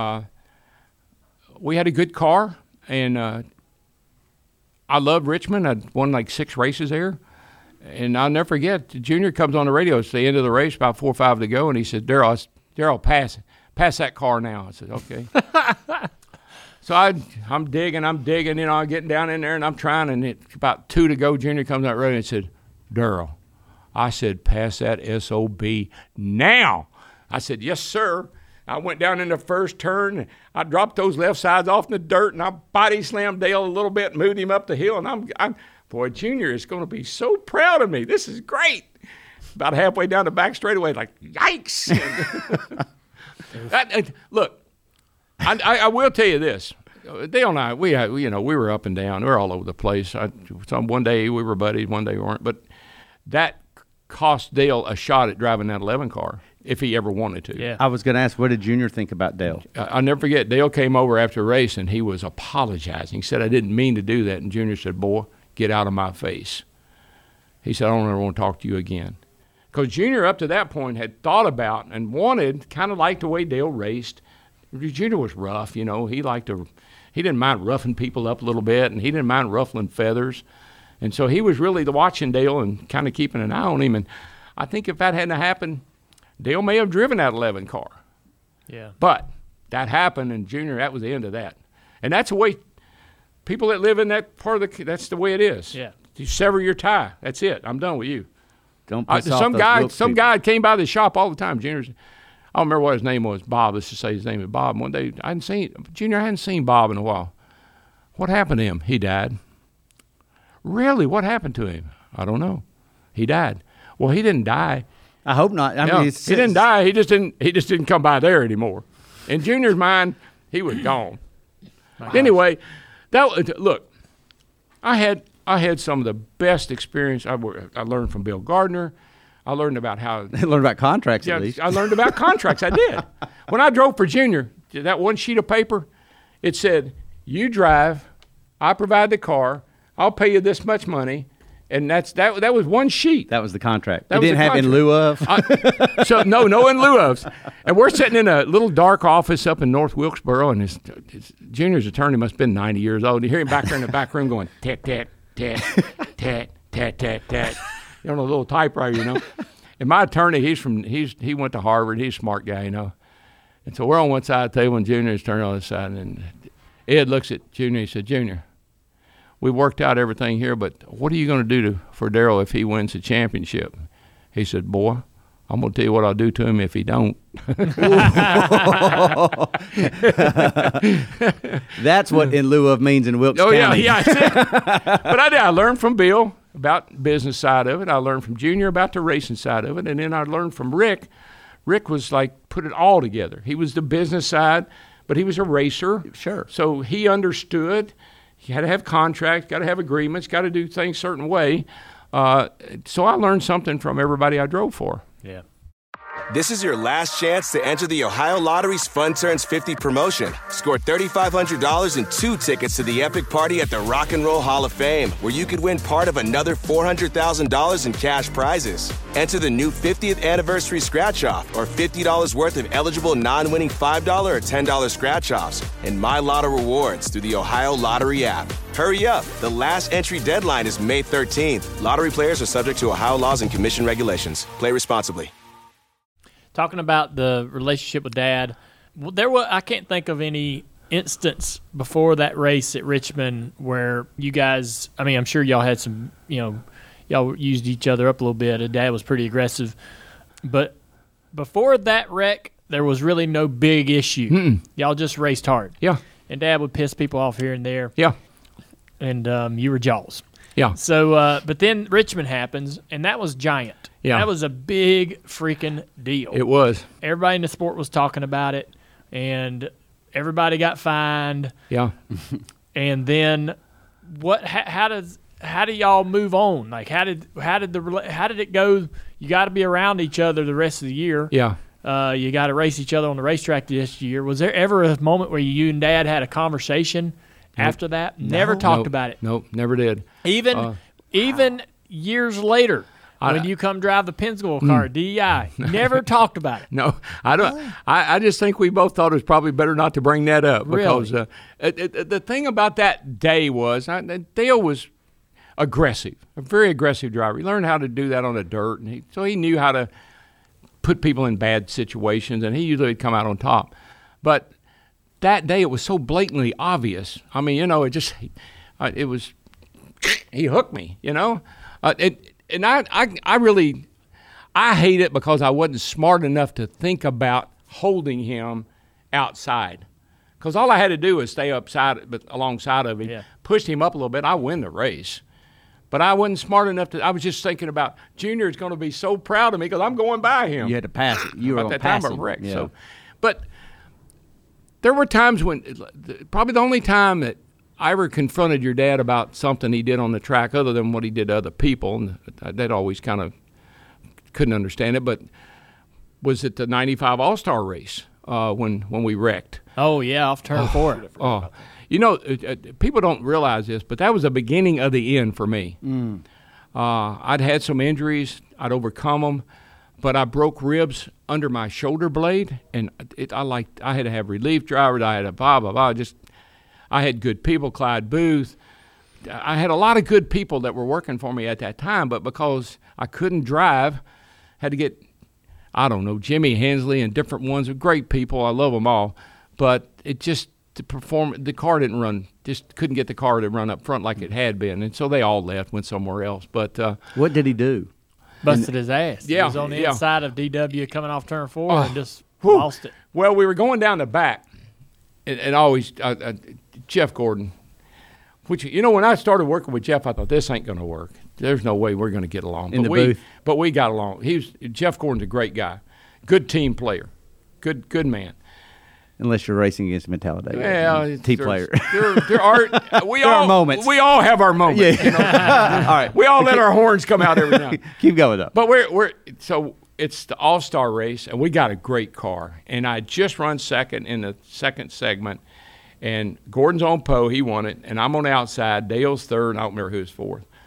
[SPEAKER 7] we had a good car. And I loved Richmond. I won like 6 races there. And I'll never forget, Junior comes on the radio. It's the end of the race, about 4 or 5 to go. And he said, Darrell, pass that car now. I said, okay. So I'm digging, I'm getting down in there, and I'm trying. And it's about 2 to go. Junior comes out the road and said, Darrell. I said, pass that SOB now. I said, yes, sir. I went down in the first turn. I dropped those left sides off in the dirt, and I body slammed Dale a little bit, moved him up the hill. And boy, Junior is going to be so proud of me. This is great. About halfway down the back straightaway, like, yikes. Look, I will tell you this. Dale and I, we were up and down. We were all over the place. One day we were buddies, one day we weren't. But that cost Dale a shot at driving that 11 car. If he ever wanted to.
[SPEAKER 3] Yeah.
[SPEAKER 8] I was going to ask, what did Junior think about Dale?
[SPEAKER 7] I'll never forget, Dale came over after a race, and he was apologizing. He said, I didn't mean to do that. And Junior said, boy, get out of my face. He said, I don't ever want to talk to you again. Because Junior, up to that point, had thought about and wanted, kind of liked the way Dale raced. Junior was rough, He didn't mind roughing people up a little bit, and he didn't mind ruffling feathers. And so he was really watching Dale and kind of keeping an eye on him. And I think if that hadn't happened, Dale may have driven that 11 car.
[SPEAKER 3] Yeah.
[SPEAKER 7] But that happened, and Junior, that was the end of that. And that's the way people that live in that part of that's the way it is.
[SPEAKER 3] Yeah.
[SPEAKER 7] You sever your tie. That's it. I'm done with you.
[SPEAKER 8] Don't piss off
[SPEAKER 7] some guy came by the shop all the time. Junior's, I don't remember what his name was, Bob. Let's just say his name is Bob. One day, Junior hadn't seen Bob in a while. What happened to him? He died. Really? What happened to him? I don't know. He died. Well, he didn't die.
[SPEAKER 8] I hope not. I mean,
[SPEAKER 7] he didn't die. He just didn't come by there anymore. In Junior's mind, he was gone. Anyway, look, I had some of the best experience. I learned from Bill Gardner. I learned about how
[SPEAKER 8] – learned about contracts at least.
[SPEAKER 7] I learned about contracts. I did. When I drove for Junior, that one sheet of paper, it said, you drive, I provide the car, I'll pay you this much money, And that was one sheet.
[SPEAKER 8] That was the contract.
[SPEAKER 7] That
[SPEAKER 8] They didn't have in lieu of?
[SPEAKER 7] So no in lieu of. And we're sitting in a little dark office up in North Wilkesboro, and his Junior's attorney must have been 90 years old. You hear him back there in the back room going, tat, tat, tat, tat, tat, tat, tat. On a little typewriter, you know. And my attorney, he went to Harvard. He's a smart guy, you know. And so we're on one side of the table, and Junior's turning on the side. And Ed looks at Junior. He said, Junior, we worked out everything here, but what are you going to do for Darryl if he wins the championship? He said, boy, I'm going to tell you what I'll do to him if he don't.
[SPEAKER 8] That's what in lieu of means in Wilkes County.
[SPEAKER 7] Yeah. But I learned from Bill about the business side of it. I learned from Junior about the racing side of it. And then I learned from Rick. Rick was like, put it all together. He was the business side, but he was a racer.
[SPEAKER 8] Sure.
[SPEAKER 7] So he understood. You had to have contracts, got to have agreements, got to do things a certain way. So I learned something from everybody I drove for.
[SPEAKER 3] Yeah.
[SPEAKER 10] This is your last chance to enter the Ohio Lottery's Fun Turns 50 promotion. Score $3,500 and 2 tickets to the epic party at the Rock and Roll Hall of Fame, where you could win part of another $400,000 in cash prizes. Enter the new 50th anniversary scratch-off or $50 worth of eligible non-winning $5 or $10 scratch-offs and My Lotto rewards through the Ohio Lottery app. Hurry up. The last entry deadline is May 13th. Lottery players are subject to Ohio laws and commission regulations. Play responsibly.
[SPEAKER 3] Talking about the relationship with Dad, I can't think of any instance before that race at Richmond where you guys, I mean, I'm sure y'all had some, y'all used each other up a little bit. Dad was pretty aggressive. But before that wreck, there was really no big issue. Y'all just raced hard.
[SPEAKER 7] Yeah.
[SPEAKER 3] And Dad would piss people off here and there.
[SPEAKER 7] Yeah.
[SPEAKER 3] And you were Jaws.
[SPEAKER 7] Yeah.
[SPEAKER 3] So, but then Richmond happens, and that was giant.
[SPEAKER 7] Yeah.
[SPEAKER 3] That was a big freaking deal.
[SPEAKER 7] It was.
[SPEAKER 3] Everybody in the sport was talking about it, and everybody got fined.
[SPEAKER 7] Yeah.
[SPEAKER 3] And then how do y'all move on? Like how did it go? You got to be around each other the rest of the year.
[SPEAKER 7] Yeah.
[SPEAKER 3] You got to race each other on the racetrack this year. Was there ever a moment where you and Dad had a conversation after that? Never talked about it.
[SPEAKER 7] Nope, never did.
[SPEAKER 3] Even years later, when you come drive the Pensville car, DEI, never talked about it.
[SPEAKER 7] No, I don't. I just think we both thought it was probably better not to bring that up because the thing about that day was Dale was aggressive, a very aggressive driver. He learned how to do that on the dirt, and so he knew how to put people in bad situations, and he usually would come out on top. But that day it was so blatantly obvious. I mean, it was he hooked me, And I hate it because I wasn't smart enough to think about holding him outside. Because all I had to do was stay alongside of him, pushed him up a little bit, I win the race. But I wasn't smart enough I was just thinking about Junior is going to be so proud of me because I'm going by him.
[SPEAKER 8] You had to pass it. You were
[SPEAKER 7] about that
[SPEAKER 8] pass
[SPEAKER 7] time
[SPEAKER 8] him.
[SPEAKER 7] of wreck.
[SPEAKER 8] Yeah.
[SPEAKER 7] So, but there were times when, probably the only time that I ever confronted your dad about something he did on the track other than what he did to other people, and that always kind of couldn't understand it, but was at the 95 All-Star race when we wrecked.
[SPEAKER 3] Oh, yeah, off turn 4.
[SPEAKER 7] People don't realize this, but that was the beginning of the end for me. I'd had some injuries. I'd overcome them, but I broke ribs under my shoulder blade, and I had to have relief drivers. I had a blah, blah, blah. I had good people, Clyde Booth. I had a lot of good people that were working for me at that time, but because I couldn't drive, had to get, Jimmy Hensley and different ones of great people. I love them all, but the car didn't run, just couldn't get the car to run up front like it had been, and so they all left, went somewhere else. But
[SPEAKER 8] what did he do?
[SPEAKER 3] Busted his ass.
[SPEAKER 7] Yeah,
[SPEAKER 3] he was on the inside of DW coming off turn 4 and just lost it.
[SPEAKER 7] Well, we were going down the back, and always Jeff Gordon, which when I started working with Jeff, I thought this ain't going to work. There's no way we're going to get along.
[SPEAKER 8] In the booth,
[SPEAKER 7] but we got along. Jeff Gordon's a great guy, good team player, good man.
[SPEAKER 8] Unless you're racing against Metallica.
[SPEAKER 7] Yeah,
[SPEAKER 8] team player.
[SPEAKER 7] There are moments. We all have our moments.
[SPEAKER 8] Yeah. All right.
[SPEAKER 7] We all let our horns come out every now.
[SPEAKER 8] Keep going though.
[SPEAKER 7] But so it's the All-Star race, and we got a great car. And I just run second in the second segment, and Gordon's on pole. He won it, and I'm on the outside. Dale's third, and I don't remember who's fourth.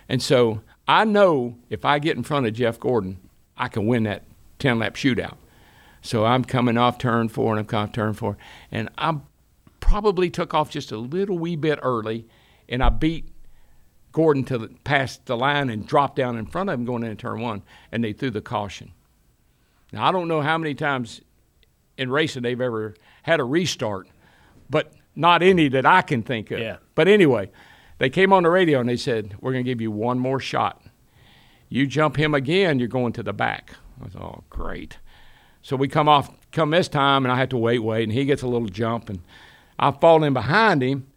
[SPEAKER 7] And so I know if I get in front of Jeff Gordon, I can win that 10-lap shootout. So I'm coming off turn 4, and I'm coming off turn 4. And I probably took off just a little wee bit early, and I beat Gordon past the line and dropped down in front of him going into turn 1, and they threw the caution. Now, I don't know how many times in racing they've ever had a restart, but not any that I can think of.
[SPEAKER 3] Yeah.
[SPEAKER 7] But anyway, they came on the radio and they said, we're going to give you one more shot. You jump him again, you're going to the back. I was, oh, great. So we come this time, and I have to wait, and he gets a little jump, and I fall in behind him.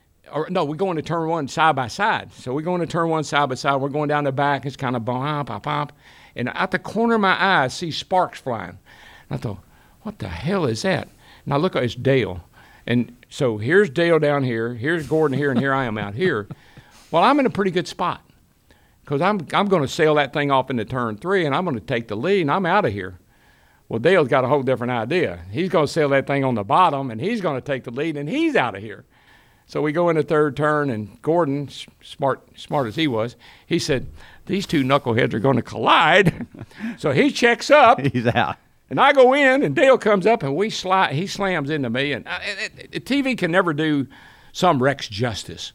[SPEAKER 7] We go into turn 1 side by side. So we go into turn 1 side by side. We're going down the back. It's kind of bump. And at the corner of my eye, I see sparks flying. And I thought, what the hell is that? And I look at it's Dale. And so here's Dale down here. Here's Gordon here, and here I am out here. Well, I'm in a pretty good spot because I'm going to sail that thing off into turn 3, and I'm going to take the lead, and I'm out of here. Well, Dale's got a whole different idea. He's going to sail that thing on the bottom, and he's going to take the lead, and he's out of here. So we go into third turn, and Gordon, smart as he was, he said, these two knuckleheads are going to collide. So he checks up.
[SPEAKER 8] He's out.
[SPEAKER 7] And I go in, and Dale comes up, and he slams into me. And TV can never do some wrecks justice.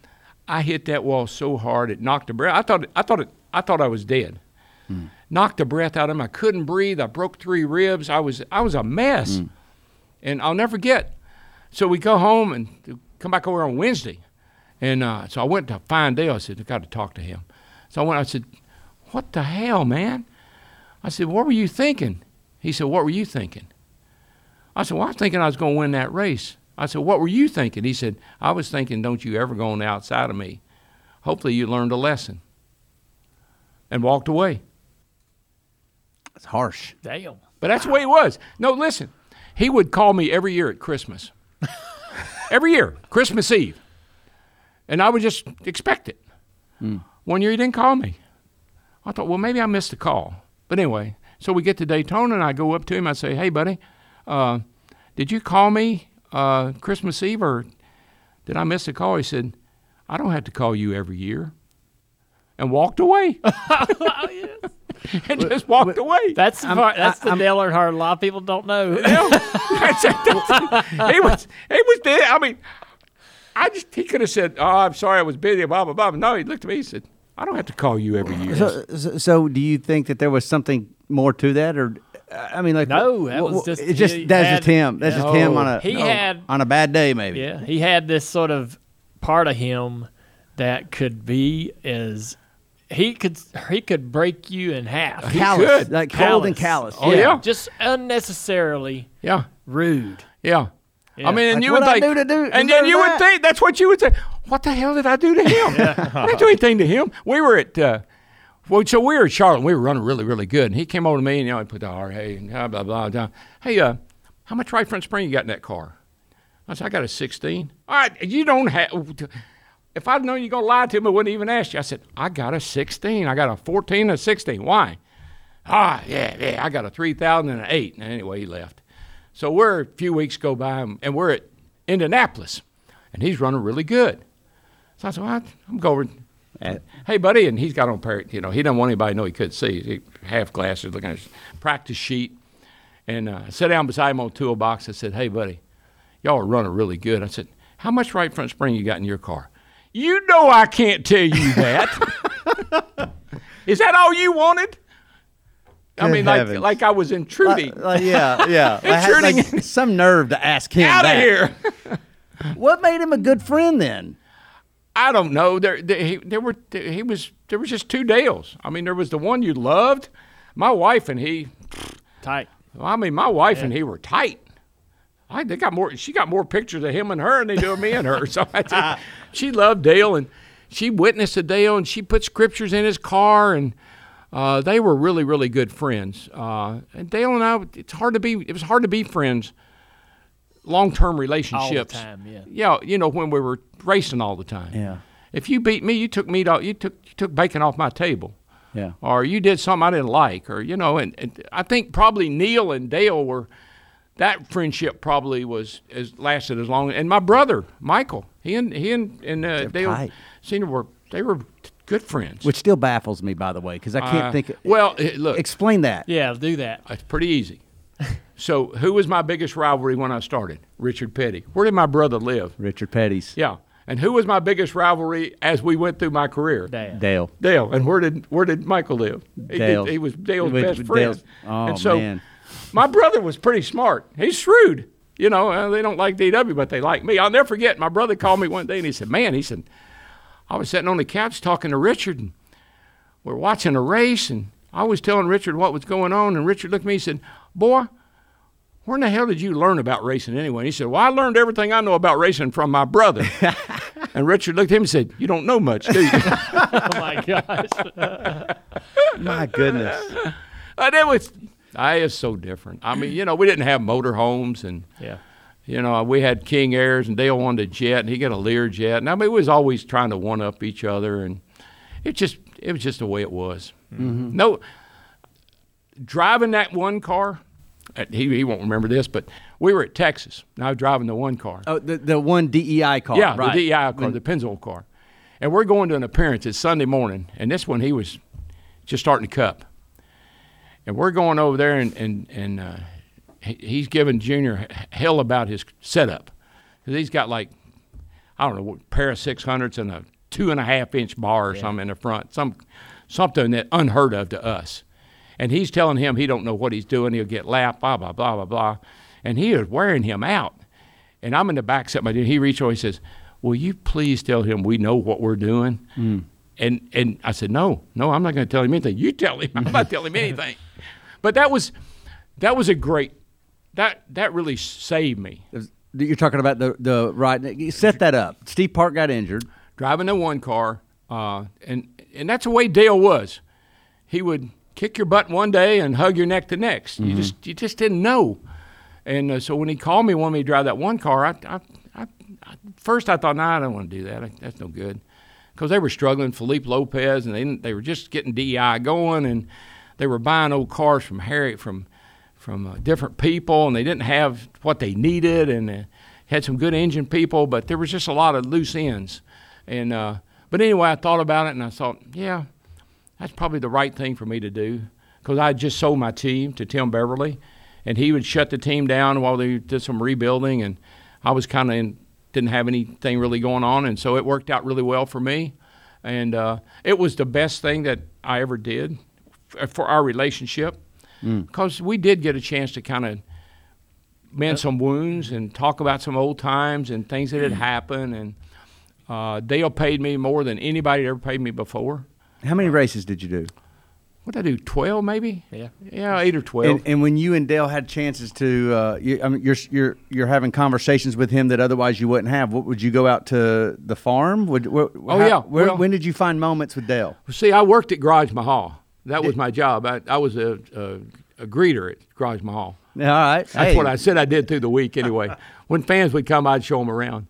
[SPEAKER 7] I hit that wall so hard it knocked the breath. I thought I was dead. Knocked the breath out of him. I couldn't breathe. I broke 3 ribs. I was a mess. And I'll never forget. So we go home and come back over on Wednesday. And so I went to find Dale. I said, I've got to talk to him. So I said, what the hell, man? I said, what were you thinking? He said, what were you thinking? I said, well, I was thinking I was going to win that race. I said, what were you thinking? He said, I was thinking, don't you ever go on the outside of me. Hopefully you learned a lesson. And walked away.
[SPEAKER 8] That's harsh.
[SPEAKER 3] Damn.
[SPEAKER 7] But that's the way he was. No, listen, he would call me every year at Christmas. Every year, Christmas Eve. And I would just expect it. One year he didn't call me. I thought, well, maybe I missed a call. But anyway, so we get to Daytona, and I go up to him. I say, hey, buddy, did you call me Christmas Eve, or did I miss a call? He said, I don't have to call you every year. And walked away. And just walked away.
[SPEAKER 3] That's the Dale Earnhardt a lot of people don't know.
[SPEAKER 7] He was dead. I mean, he could have said, oh, I'm sorry, I was busy, blah, blah, blah. No, he looked at me, he said, I don't have to call you every year.
[SPEAKER 8] So do you think that there was something more to that, or I mean, like
[SPEAKER 3] no, that was just
[SPEAKER 8] that's just him. That's just him on a bad day, maybe.
[SPEAKER 3] Yeah, he had this sort of part of him that could be as he could break you in half.
[SPEAKER 8] Callous, like cold and callous.
[SPEAKER 7] Oh yeah,
[SPEAKER 3] just unnecessarily.
[SPEAKER 7] Yeah,
[SPEAKER 3] rude.
[SPEAKER 7] Yeah. I mean, and
[SPEAKER 8] like
[SPEAKER 7] you would think,
[SPEAKER 8] and then
[SPEAKER 7] you would think that's what you would say. What the hell did I do to him? I didn't do anything to him. We were at, so we were at Charlotte. And we were running really, really good. And he came over to me, and he put the RA and blah, blah, blah, blah. Hey, how much right front spring you got in that car? I said, I got a 16. All right, you don't have. If I'd known you were going to lie to me, I wouldn't even ask you. I said, I got a 16. I got a 14 and a 16. Why? Yeah, I got a 3,000 and an 8. And anyway, he left. So we're a few weeks go by, and we're at Indianapolis, and he's running really good. So I said, well, I'm going over. Hey, buddy, and he's got on a pair, he doesn't want anybody to know he couldn't see. He half glasses, looking at his practice sheet. And I sat down beside him on the toolbox. I said, hey, buddy, y'all are running really good. I said, how much right front spring you got in your car? You know I can't tell you that. Is that all you wanted? I mean, like I was intruding.
[SPEAKER 8] Yeah.
[SPEAKER 7] Intruding.
[SPEAKER 8] Like some nerve to ask him
[SPEAKER 7] out
[SPEAKER 8] that.
[SPEAKER 7] of here.
[SPEAKER 8] What made him a good friend then?
[SPEAKER 7] I don't know. There were just two Dales. I mean, there was the one you loved, my wife and he.
[SPEAKER 3] Tight.
[SPEAKER 7] I mean, my wife and he were tight. They got more. She got more pictures of him and her than they do of me and her. So she loved Dale, and she witnessed to Dale, and she put scriptures in his car, and they were really, really good friends. And Dale and I, it was hard to be friends. Long-term relationships.
[SPEAKER 3] All the time, yeah.
[SPEAKER 7] Yeah, when we were racing all the time.
[SPEAKER 8] Yeah.
[SPEAKER 7] If you beat me, you took meat off. You took bacon off my table.
[SPEAKER 8] Yeah.
[SPEAKER 7] Or you did something I didn't like, or and I think probably Neil and Dale were. That friendship probably lasted as long. And my brother Michael, he and Dale
[SPEAKER 8] tight.
[SPEAKER 7] Senior were Good friends.
[SPEAKER 8] Which still baffles me, by the way, because I can't think.
[SPEAKER 7] Well, look.
[SPEAKER 8] Explain that.
[SPEAKER 3] Yeah, do that.
[SPEAKER 7] It's pretty easy. So who was my biggest rivalry when I started? Richard Petty. Where did my brother live?
[SPEAKER 8] Richard Petty's.
[SPEAKER 7] Yeah. And who was my biggest rivalry as we went through my career?
[SPEAKER 8] Dale.
[SPEAKER 7] And where did Michael live?
[SPEAKER 8] Dale.
[SPEAKER 7] He was Dale's best friend.
[SPEAKER 8] Oh,
[SPEAKER 7] and so
[SPEAKER 8] man.
[SPEAKER 7] My brother was pretty smart. He's shrewd. You know, they don't like DW, but they like me. I'll never forget. My brother called me one day and he said, I was sitting on the couch talking to Richard, and we're watching a race, and I was telling Richard what was going on, and Richard looked at me and said, boy, where in the hell did you learn about racing anyway? And he said, well, I learned everything I know about racing from my brother. And Richard looked at him and said, you don't know much, do you?
[SPEAKER 3] Oh, my gosh.
[SPEAKER 8] My goodness.
[SPEAKER 7] And it was so different. I mean, you know, we didn't have motor homes, and, you know, we had King Airs, and Dale wanted a jet, and he got a Lear jet. And I mean, we was always trying to one-up each other, and it was just the way it was. Mm-hmm. No, driving that one car, he won't remember this, but we were at Texas, and I was driving the one car.
[SPEAKER 8] Oh, the one DEI car.
[SPEAKER 7] Yeah,
[SPEAKER 8] right.
[SPEAKER 7] The DEI car, the Pennzoil car. And we're going to an appearance. It's Sunday morning, and this one he was just starting to cup. And we're going over there, and he's giving Junior hell about his setup. Because he's got like, I don't know, a pair of 600s and a 2.5-inch bar or something in the front, something that unheard of to us. And he's telling him he don't know what he's doing. He'll get lapped, blah, blah, blah, blah, blah. And he is wearing him out. And I'm in the back sitting, he reached over, he says, will you please tell him we know what we're doing? Mm. And I said, no, I'm not going to tell him anything. You tell him. I'm not telling him anything. But that was a great, that really saved me.
[SPEAKER 8] You're talking about the ride. You set that up. Steve Park got injured.
[SPEAKER 7] Driving the one car, and that's the way Dale was. He would kick your butt one day and hug your neck the next. Mm-hmm. You just didn't know. And so when he called me, wanted me to drive that one car, I first I thought, I don't want to do that. That's no good. Because they were struggling, Felipe Lopez, and they were just getting DEI going, and they were buying old cars from Harriet from different people, and they didn't have what they needed, and had some good engine people, but there was just a lot of loose ends. And but anyway, I thought about it, and I thought, yeah, that's probably the right thing for me to do, because I had just sold my team to Tim Beverly, and he would shut the team down while they did some rebuilding, and I was kind of didn't have anything really going on, and so it worked out really well for me. And it was the best thing that I ever did for our relationship, because we did get a chance to kind of mend some wounds and talk about some old times and things that had happened. And Dale paid me more than anybody had ever paid me before.
[SPEAKER 8] How many races did you do?
[SPEAKER 7] What did I do, 12 maybe?
[SPEAKER 3] Yeah,
[SPEAKER 7] 8 or 12.
[SPEAKER 8] And when you and Dale had chances to, you're having conversations with him that otherwise you wouldn't have. What would you go out to the farm? When did you find moments with Dale?
[SPEAKER 7] See, I worked at Garage Mahal. That was my job. I was a greeter at Garage Mahal.
[SPEAKER 8] All right,
[SPEAKER 7] that's what I said I did through the week anyway. When fans would come, I'd show them around.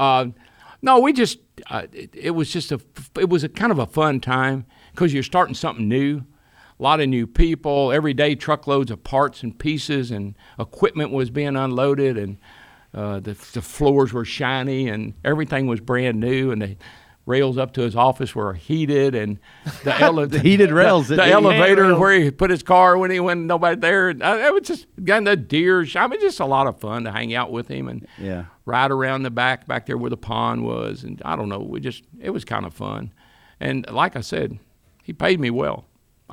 [SPEAKER 7] No, we just it was a kind of a fun time because you're starting something new. A lot of new people. Every day, truckloads of parts and pieces and equipment was being unloaded, and the floors were shiny, and everything was brand new, and the rails up to his office were heated, and
[SPEAKER 8] the heated rails.
[SPEAKER 7] The elevator where he put his car when nobody there. It was just getting the deer. I mean, just a lot of fun to hang out with him and ride around the back there where the pond was, and I don't know. It was kind of fun, and like I said, he paid me well.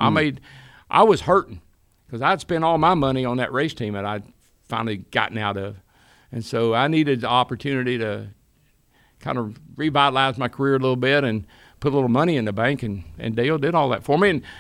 [SPEAKER 7] I was hurting because I'd spent all my money on that race team that I'd finally gotten out of. And so I needed the opportunity to kind of revitalize my career a little bit and put a little money in the bank, and Dale did all that for me. And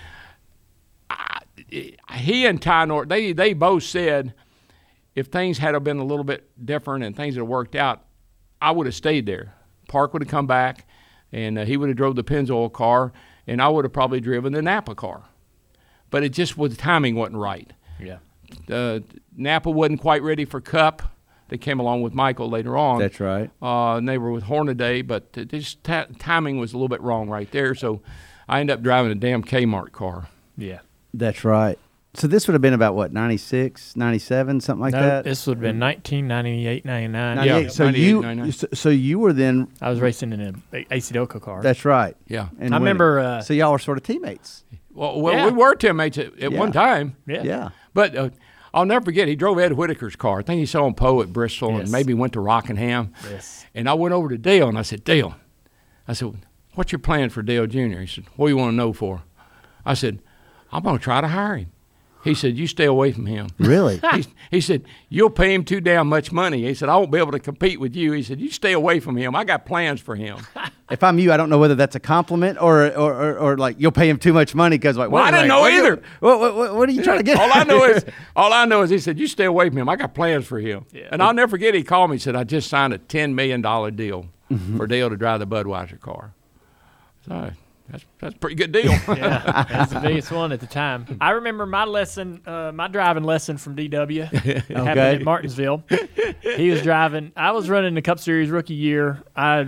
[SPEAKER 7] he and Ty Norton, they both said if things had been a little bit different and things had worked out, I would have stayed there. Park would have come back, and he would have drove the Pennzoil car, and I would have probably driven the Napa car. But it just the timing wasn't right.
[SPEAKER 8] Yeah.
[SPEAKER 7] Napa wasn't quite ready for Cup. They came along with Michael later on.
[SPEAKER 8] That's right.
[SPEAKER 7] And they were with Hornaday, but just timing was a little bit wrong right there. So I ended up driving a damn Kmart car.
[SPEAKER 3] Yeah.
[SPEAKER 8] That's right. So this would have been about, what, 96, 97, something like that?
[SPEAKER 3] This would have been 1998, 99.
[SPEAKER 8] 98. So so you were then...
[SPEAKER 3] I was racing in an AC Delco car.
[SPEAKER 8] That's right.
[SPEAKER 7] Yeah.
[SPEAKER 8] And
[SPEAKER 3] I remember...
[SPEAKER 8] so y'all were sort of teammates.
[SPEAKER 7] Well, we were teammates at one time.
[SPEAKER 8] Yeah.
[SPEAKER 7] But I'll never forget, he drove Ed Whitaker's car. I think he saw him Poe at Bristol and maybe went to Rockingham.
[SPEAKER 3] Yes.
[SPEAKER 7] And I went over to Dale and I said, Dale, what's your plan for Dale Jr.? He said, what do you want to know for? I said, I'm going to try to hire him. He said, you stay away from him.
[SPEAKER 8] Really?
[SPEAKER 7] He said, you'll pay him too damn much money. He said, I won't be able to compete with you. He said, you stay away from him. I got plans for him.
[SPEAKER 8] If I'm you, I don't know whether that's a compliment or like you'll pay him too much money because like.
[SPEAKER 7] Well, I didn't know either.
[SPEAKER 8] What are you trying to get?
[SPEAKER 7] All I know is he said, you stay away from him. I got plans for him. Yeah. And I'll never forget, he called me and said, I just signed a $10 million deal for Dale to drive the Budweiser car. So that's a pretty good deal.
[SPEAKER 3] Yeah, that's the biggest one at the time. I remember my lesson, my driving lesson from DW happened at Martinsville. He was driving. I was running the Cup Series rookie year.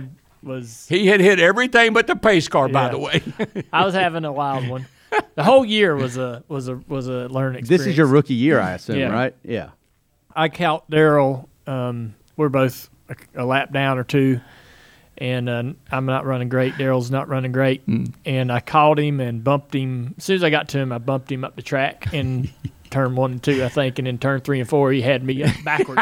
[SPEAKER 7] He had hit everything but the pace car, by the way.
[SPEAKER 3] I was having a wild one. The whole year was a learning experience.
[SPEAKER 8] This is your rookie year, I assume, right? Yeah.
[SPEAKER 3] I count Daryl. We're both a lap down or two. And I'm not running great. Daryl's not running great. And I called him and bumped him. As soon as I got to him, I bumped him up the track in turn 1 and 2, I think. And in turn 3 and 4, he had me backwards.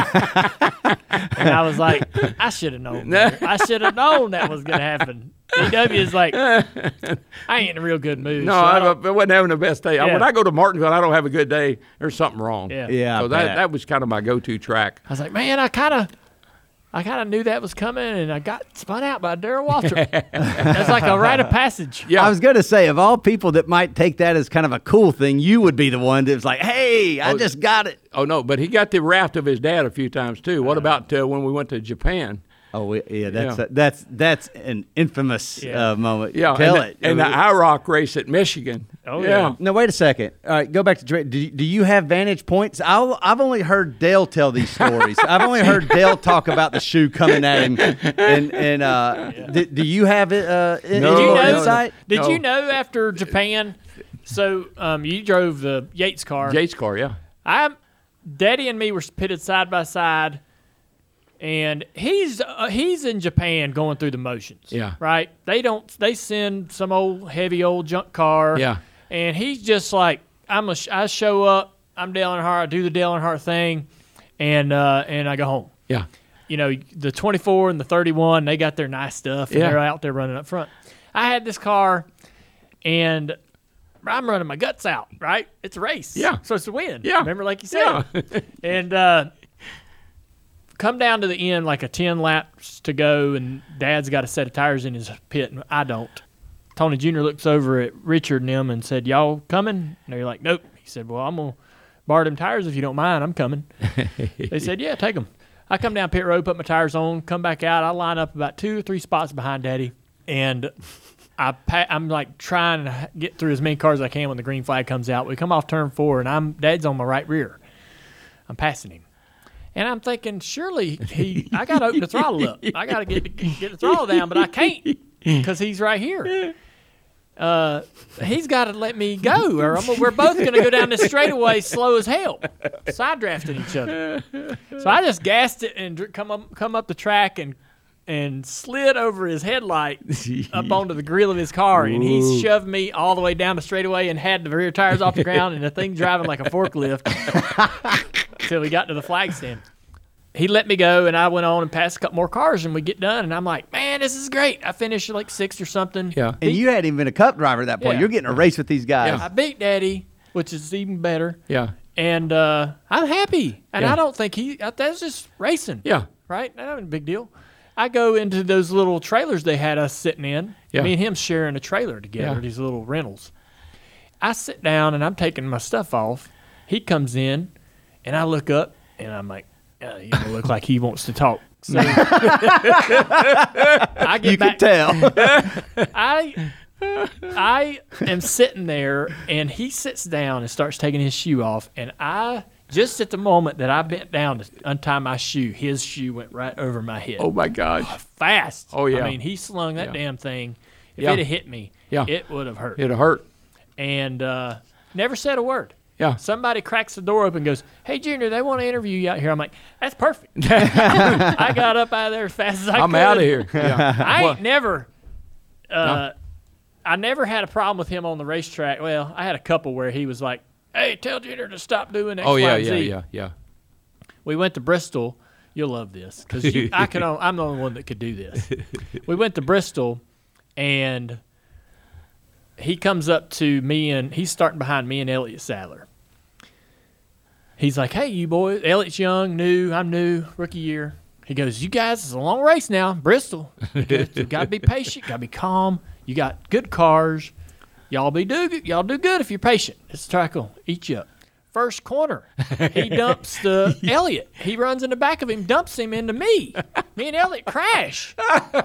[SPEAKER 3] And I was like, I should have known. I should have known that was going to happen. DW is like, I ain't in a real good mood.
[SPEAKER 7] No, I wasn't having the best day. When I go to Martinsville, I don't have a good day. There's something wrong.
[SPEAKER 3] Yeah.
[SPEAKER 7] So that was kind of my go-to track.
[SPEAKER 3] I was like, man, I kind of knew that was coming, and I got spun out by Darrell Waltrip. That's like a rite of passage.
[SPEAKER 8] Yeah. I was going to say, of all people that might take that as kind of a cool thing, you would be the one that's like, hey, I just got it.
[SPEAKER 7] Oh, no, but he got the raft of his dad a few times, too. What about when we went to Japan?
[SPEAKER 8] Oh, yeah, that's an infamous moment.
[SPEAKER 7] Yeah,
[SPEAKER 8] Tell it.
[SPEAKER 7] And the IROC race at Michigan.
[SPEAKER 3] Oh, yeah.
[SPEAKER 8] No, wait a second. All right, go back to Dre. Do you have vantage points? I've only heard Dale tell these stories. I've only heard Dale talk about the shoe coming at him. Do you have insight?
[SPEAKER 3] Did you know after Japan, so you drove the Yates car.
[SPEAKER 7] Yates car, yeah.
[SPEAKER 3] Daddy and me were pitted side by side. And he's in Japan going through the motions.
[SPEAKER 7] Yeah.
[SPEAKER 3] Right? They send some heavy old junk car.
[SPEAKER 7] Yeah.
[SPEAKER 3] And he's just like, I show up, I'm Dale Earnhardt, I do the Dale Earnhardt thing, and I go home.
[SPEAKER 7] Yeah.
[SPEAKER 3] You know, the 24 and the 31, they got their nice stuff, and they're out there running up front. I had this car, and I'm running my guts out, right? It's a race.
[SPEAKER 7] Yeah.
[SPEAKER 3] So it's a win.
[SPEAKER 7] Yeah.
[SPEAKER 3] Remember, like you said. Yeah. And come down to the end, like a 10 laps to go, and Dad's got a set of tires in his pit, and I don't. Tony Jr. looks over at Richard and them and said, y'all coming? And they're like, nope. He said, well, I'm going to borrow them tires if you don't mind. I'm coming. They said, yeah, take them. I come down pit road, put my tires on, come back out. I line up about 2 or 3 spots behind Daddy, and I'm like trying to get through as many cars as I can when the green flag comes out. We come off turn 4, and Dad's on my right rear. I'm passing him. And I'm thinking, surely I got to open the throttle up. I got to get the throttle down, but I can't because he's right here. He's got to let me go, or we're both going to go down this straightaway slow as hell, side drafting each other. So I just gassed it and come up the track and slid over his headlight up onto the grill of his car, and he shoved me all the way down the straightaway and had the rear tires off the ground, and the thing driving like a forklift until we got to the flag stand. He let me go, and I went on and passed a couple more cars, and we get done, and I'm like, man, this is great. I finished like 6th or something.
[SPEAKER 7] Yeah.
[SPEAKER 8] And you hadn't even been a Cup driver at that point.
[SPEAKER 3] Yeah.
[SPEAKER 8] You're getting a race with these guys.
[SPEAKER 3] Yeah. I beat Daddy, which is even better.
[SPEAKER 7] Yeah.
[SPEAKER 3] And I'm happy. And I don't think that's just racing.
[SPEAKER 7] Yeah.
[SPEAKER 3] Right? That wasn't a big deal. I go into those little trailers they had us sitting in.
[SPEAKER 7] Yeah.
[SPEAKER 3] Me and him sharing a trailer together, these little rentals. I sit down, and I'm taking my stuff off. He comes in, and I look up, and I'm like, you look like he wants to talk. So I get back.
[SPEAKER 8] You can tell.
[SPEAKER 3] I am sitting there, and he sits down and starts taking his shoe off, and just at the moment that I bent down to untie my shoe, his shoe went right over my head.
[SPEAKER 7] Oh, my gosh.
[SPEAKER 3] Fast.
[SPEAKER 7] Oh, yeah.
[SPEAKER 3] I mean, he slung that damn thing. If it had hit me, it would have hurt.
[SPEAKER 7] It would have hurt.
[SPEAKER 3] And never said a word.
[SPEAKER 7] Yeah.
[SPEAKER 3] Somebody cracks the door open and goes, "Hey, Junior, they want to interview you out here." I'm like, "That's perfect." I got up out of there as fast as I could.
[SPEAKER 7] I'm out of here. Yeah.
[SPEAKER 3] I never had a problem with him on the racetrack. Well, I had a couple where he was like, "Hey, tell Junior to stop doing X, Y, and Z."
[SPEAKER 7] Yeah.
[SPEAKER 3] We went to Bristol. You'll love this because I'm the only one that could do this. We went to Bristol, and he comes up to me, and he's starting behind me and Elliott Sadler. He's like, "Hey, you boys." Elliott's young, new. I'm new, rookie year. He goes, "You guys, it's a long race now, Bristol. You got to be patient. Got to be calm. You got good cars. Y'all do good if you're patient. This track will eat you up." First corner, he dumps the Elliott. He runs in the back of him, dumps him into me. Me and Elliott crash.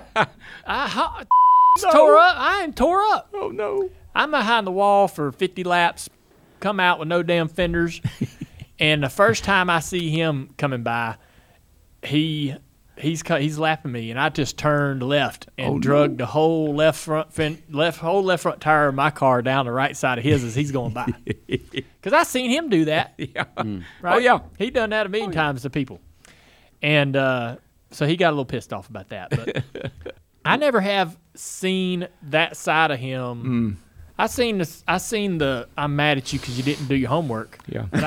[SPEAKER 3] Tore up. I am tore up.
[SPEAKER 7] Oh, no.
[SPEAKER 3] I'm behind the wall for 50 laps, come out with no damn fenders. And the first time I see him coming by, he's lapping me, and I just turned left and dragged the whole left front tire of my car down the right side of his as he's going by. Because I seen him do that.
[SPEAKER 7] Yeah.
[SPEAKER 3] Right?
[SPEAKER 7] Oh, yeah.
[SPEAKER 3] He done that a million times to people. And so he got a little pissed off about that. But I never have seen that side of him. I seen the I'm mad at you because you didn't do your homework.
[SPEAKER 7] Yeah.
[SPEAKER 3] But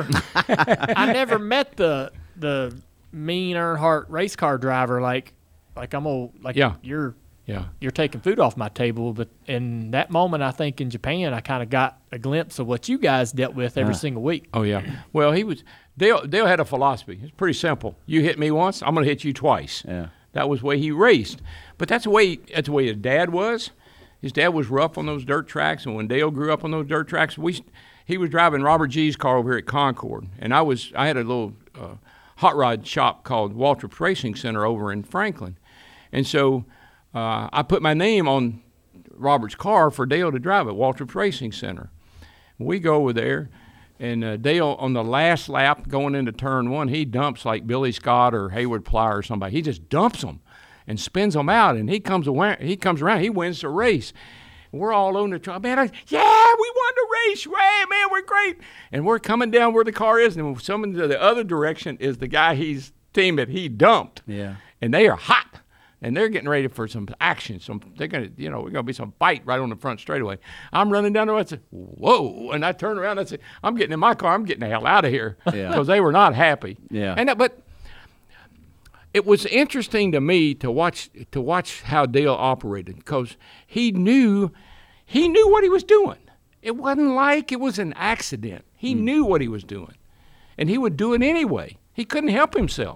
[SPEAKER 3] I never met the mean Earnhardt race car driver like I'm old you're taking food off my table. But in that moment, I think in Japan, I kind of got a glimpse of what you guys dealt with every single week.
[SPEAKER 7] Oh yeah. Well, Dale had a philosophy. It's pretty simple. You hit me once, I'm going to hit you twice.
[SPEAKER 8] Yeah.
[SPEAKER 7] That was the way he raced. But that's the way his dad was. His dad was rough on those dirt tracks, and when Dale grew up on those dirt tracks, he was driving Robert G's car over here at Concord, and I had a little hot rod shop called Waltrip Racing Center over in Franklin. And so I put my name on Robert's car for Dale to drive at Waltrip Racing Center. We go over there, and Dale, on the last lap going into turn one, he dumps like Billy Scott or Hayward Ply or somebody. He just dumps them and spins them out, and he comes around, he wins the race. We're all on the track. Man, we won the race. Right, man, we're great. And we're coming down where the car is, and someone to the other direction is the guy he dumped.
[SPEAKER 8] Yeah.
[SPEAKER 7] And they are hot, and they're getting ready for some action. We're gonna be some fight right on the front straightaway. I'm running down the road. I said, "Whoa!" And I turn around. I said, "I'm getting in my car. I'm getting the hell out of here," because they were not happy.
[SPEAKER 8] Yeah.
[SPEAKER 7] But it was interesting to me to watch how Dale operated, because he knew what he was doing. It wasn't like it was an accident. He knew what he was doing, and he would do it anyway. He couldn't help himself.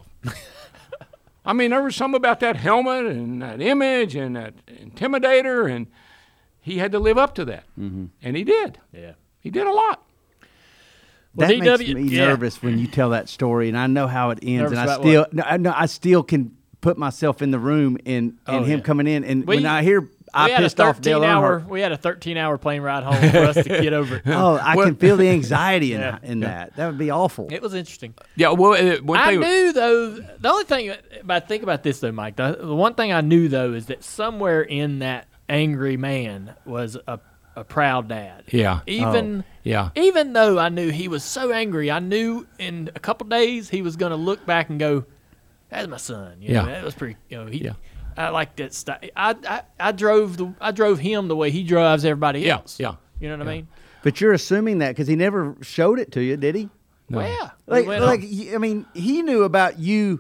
[SPEAKER 7] I mean, there was something about that helmet and that image and that intimidator, and he had to live up to that, and he did.
[SPEAKER 3] Yeah,
[SPEAKER 7] he did a lot.
[SPEAKER 8] That makes me nervous when you tell that story, and I know how it ends, and I still can put myself in the room and him coming in, and when I hear pissed off Dale Earnhardt.
[SPEAKER 3] We had a 13-hour plane ride home for us to get over it.
[SPEAKER 8] Oh, I can feel the anxiety in that. That would be awful.
[SPEAKER 3] It was interesting.
[SPEAKER 7] Yeah, well,
[SPEAKER 3] I knew, though, the only thing, think about this, though, Mike, the one thing I knew, though, is that somewhere in that angry man was a proud dad.
[SPEAKER 7] Yeah.
[SPEAKER 3] Even though I knew he was so angry, I knew in a couple days he was going to look back and go, "That's my son." You know, that was pretty. I like that style. I drove him the way he drives everybody else.
[SPEAKER 7] Yeah.
[SPEAKER 3] You know what I mean?
[SPEAKER 8] But you're assuming that because he never showed it to you, did he?
[SPEAKER 7] No.
[SPEAKER 3] Well, yeah.
[SPEAKER 8] I mean, he knew about you.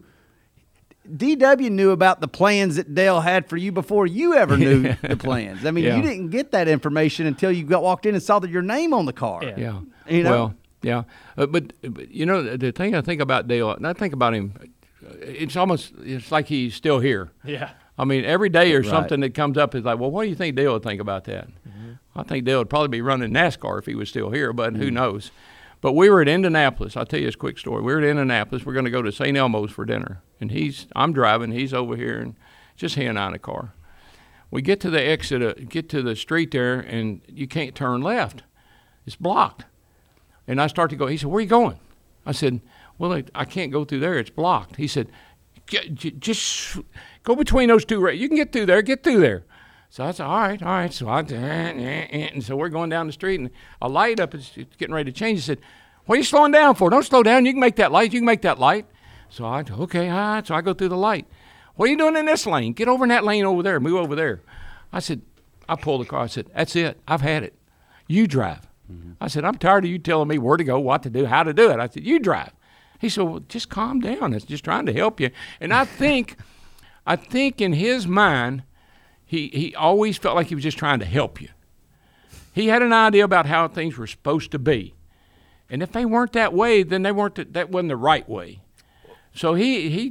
[SPEAKER 8] DW knew about the plans that Dale had for you before you ever knew the plans. I mean, you didn't get that information until you walked in and saw that your name on the car.
[SPEAKER 7] Yeah.
[SPEAKER 8] You know?
[SPEAKER 7] Well, yeah. But you know, the thing I think about Dale, and I think about him, it's like he's still here.
[SPEAKER 3] Yeah.
[SPEAKER 7] I mean, every day or something that comes up is like, well, what do you think Dale would think about that? I think Dale would probably be running NASCAR if he was still here, but who knows? But we were at Indianapolis. I'll tell you this quick story. We were at Indianapolis. We're going to go to St. Elmo's for dinner. And I'm driving. He's over here, and just he and I in the car. We get to the exit, get to the street there, and you can't turn left. It's blocked. And I start to go. He said, "Where are you going?" I said, "Well, I can't go through there. It's blocked." He said, "Just go between those two. You can get through there. Get through there." So I said, all right. So and so we're going down the street, and a light up is getting ready to change. He said, what are you slowing down for? Don't slow down. You can make that light. So I said, okay, all right. So I go through the light. What are you doing in this lane? Get over in that lane over there. Move over there. I said, I pulled the car. I said, that's it. I've had it. You drive. Mm-hmm. I said, I'm tired of you telling me where to go, what to do, how to do it. I said, you drive. He said, well, just calm down. It's just trying to help you. And I think in his mind, he always felt like he was just trying to help you. He had an idea about how things were supposed to be. And if they weren't that way, then that wasn't the right way. So he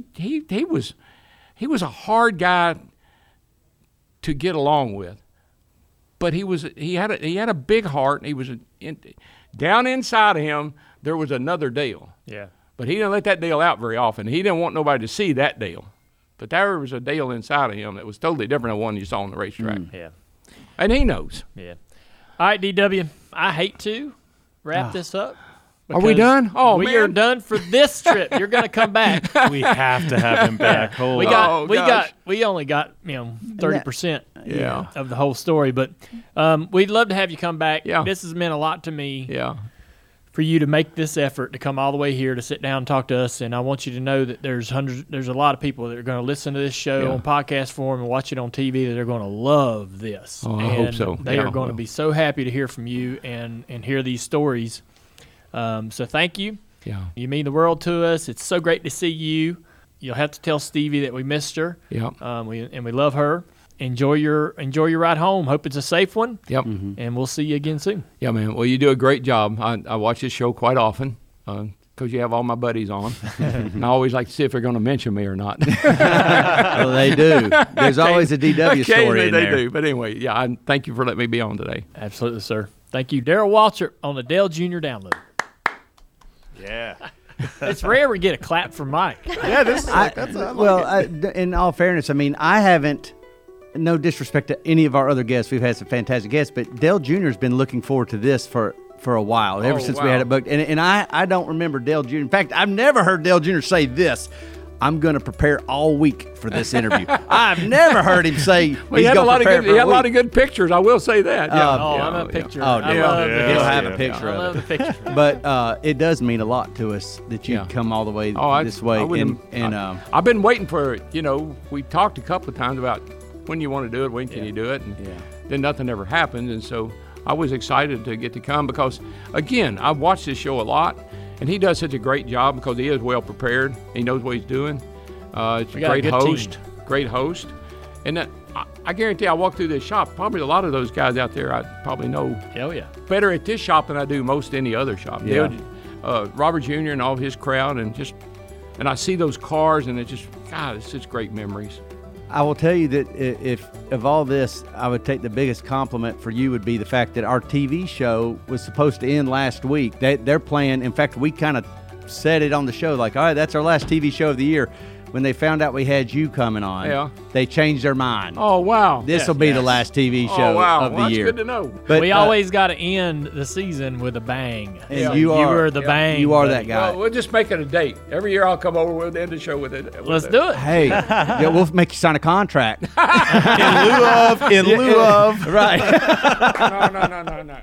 [SPEAKER 7] was a hard guy to get along with. But he had a big heart. He was down inside of him. There was another Dale.
[SPEAKER 3] Yeah.
[SPEAKER 7] But he didn't let that Dale out very often. He didn't want nobody to see that Dale. But there was a Dale inside of him that was totally different than one you saw on the racetrack.
[SPEAKER 3] Yeah.
[SPEAKER 7] And he knows.
[SPEAKER 3] Yeah. All right, DW. I hate to wrap this up.
[SPEAKER 7] Are we done? Oh,
[SPEAKER 3] we are done for this trip. You're going to come back.
[SPEAKER 9] We have to have him back.
[SPEAKER 3] We only got 30% of the whole story, but we'd love to have you come back.
[SPEAKER 7] Yeah.
[SPEAKER 3] This has meant a lot to me.
[SPEAKER 7] Yeah.
[SPEAKER 3] For you to make this effort to come all the way here to sit down and talk to us, and I want you to know that there's a lot of people that are going to listen to this show on podcast form and watch it on TV that are going to love this.
[SPEAKER 7] Oh, I hope so.
[SPEAKER 3] They are going to be so happy to hear from you and hear these stories. So thank you.
[SPEAKER 7] Yeah.
[SPEAKER 3] You mean the world to us. It's so great to see you. You'll have to tell Stevie that we missed her.
[SPEAKER 7] Yeah.
[SPEAKER 3] We love her. Enjoy your ride home. Hope it's a safe one.
[SPEAKER 7] Yep.
[SPEAKER 3] Mm-hmm. And we'll see you again soon.
[SPEAKER 7] Yeah, man. Well, you do a great job. I watch this show quite often because you have all my buddies on. And I always like to see if they're going to mention me or not.
[SPEAKER 8] Well, they do. There's always a DW story in there.
[SPEAKER 7] They do. But anyway, thank you for letting me be on today.
[SPEAKER 3] Absolutely, sir. Thank you. Darrell Waltrip on the Dale Jr. Download.
[SPEAKER 9] Yeah.
[SPEAKER 3] It's rare we get a clap from Mike.
[SPEAKER 9] Yeah,
[SPEAKER 8] in all fairness, I mean, I haven't, no disrespect to any of our other guests. We've had some fantastic guests, but Dale Jr. has been looking forward to this for a while, ever since we had it booked. And I don't remember Dale Jr. In fact, I've never heard Dale Jr. say this. I'm going to prepare all week for this interview. I've never heard him say he's going to prepare for
[SPEAKER 7] He had a lot of good pictures, I will say that.
[SPEAKER 3] I'm a picture.
[SPEAKER 8] Oh,
[SPEAKER 3] I love the
[SPEAKER 8] he'll have a picture
[SPEAKER 3] I
[SPEAKER 8] of
[SPEAKER 3] love
[SPEAKER 8] it.
[SPEAKER 3] the picture.
[SPEAKER 8] But it does mean a lot to us that you come all the way this way.
[SPEAKER 7] I've been waiting for, we talked a couple of times about when you want to do it, when can you do it, and then nothing ever happened. And so I was excited to get to come because, again, I've watched this show a lot. And he does such a great job because he is well prepared. He knows what he's doing. It's a great host. And I guarantee I walk through this shop, probably a lot of those guys out there I probably know better at this shop than I do most any other shop.
[SPEAKER 8] Yeah.
[SPEAKER 7] Robert Jr. and all of his crowd, and I see those cars, and it's such great memories.
[SPEAKER 8] I will tell you that if of all this, I would take the biggest compliment for you would be the fact that our TV show was supposed to end last week. They're playing. In fact, we kind of said it on the show, like, all right, that's our last TV show of the year. When they found out we had you coming on, they changed their mind.
[SPEAKER 7] Oh, wow.
[SPEAKER 8] This will be the last TV show of the year.
[SPEAKER 7] That's good to know.
[SPEAKER 3] But we always got to end the season with a bang.
[SPEAKER 8] And
[SPEAKER 3] you are the bang.
[SPEAKER 8] You are
[SPEAKER 3] buddy.
[SPEAKER 8] that guy.
[SPEAKER 7] Well, we'll just make it a date. Every year I'll come over, we'll end the show with it.
[SPEAKER 3] Let's do it.
[SPEAKER 8] Hey, we'll make you sign a contract.
[SPEAKER 9] In lieu of.
[SPEAKER 8] Right.
[SPEAKER 7] No.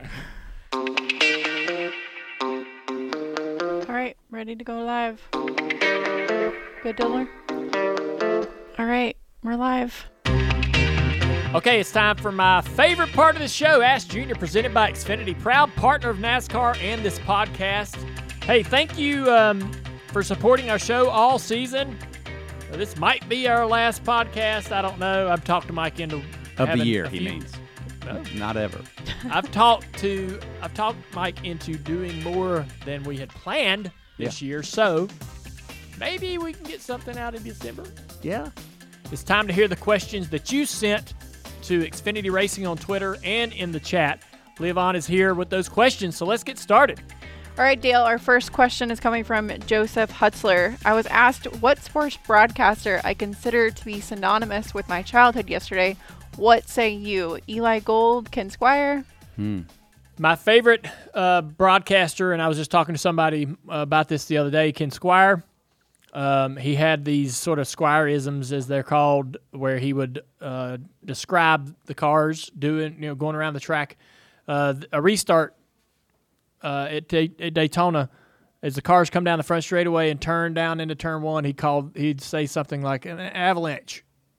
[SPEAKER 11] All right, ready to go live. Good, Diller? All right, we're live.
[SPEAKER 3] Okay, it's time for my favorite part of the show, Ask Junior, presented by Xfinity, proud partner of NASCAR and this podcast. Hey, thank you for supporting our show all season. This might be our last podcast. I don't know. I've talked to Mike into
[SPEAKER 8] of the year. He means
[SPEAKER 3] no,
[SPEAKER 8] not ever.
[SPEAKER 3] I've talked Mike into doing more than we had planned this year. So maybe we can get something out in December.
[SPEAKER 8] Yeah.
[SPEAKER 3] It's time to hear the questions that you sent to Xfinity Racing on Twitter and in the chat. Levon is here with those questions, so let's get started.
[SPEAKER 11] All right, Dale, our first question is coming from Joseph Hutzler. I was asked what sports broadcaster I consider to be synonymous with my childhood yesterday. What say you? Eli Gold, Ken Squire?
[SPEAKER 3] My favorite broadcaster, and I was just talking to somebody about this the other day, Ken Squire. He had these sort of Squire-isms, as they're called, where he would describe the cars going around the track. A restart at Daytona, as the cars come down the front straightaway and turn down into turn one, he'd say something like an avalanche,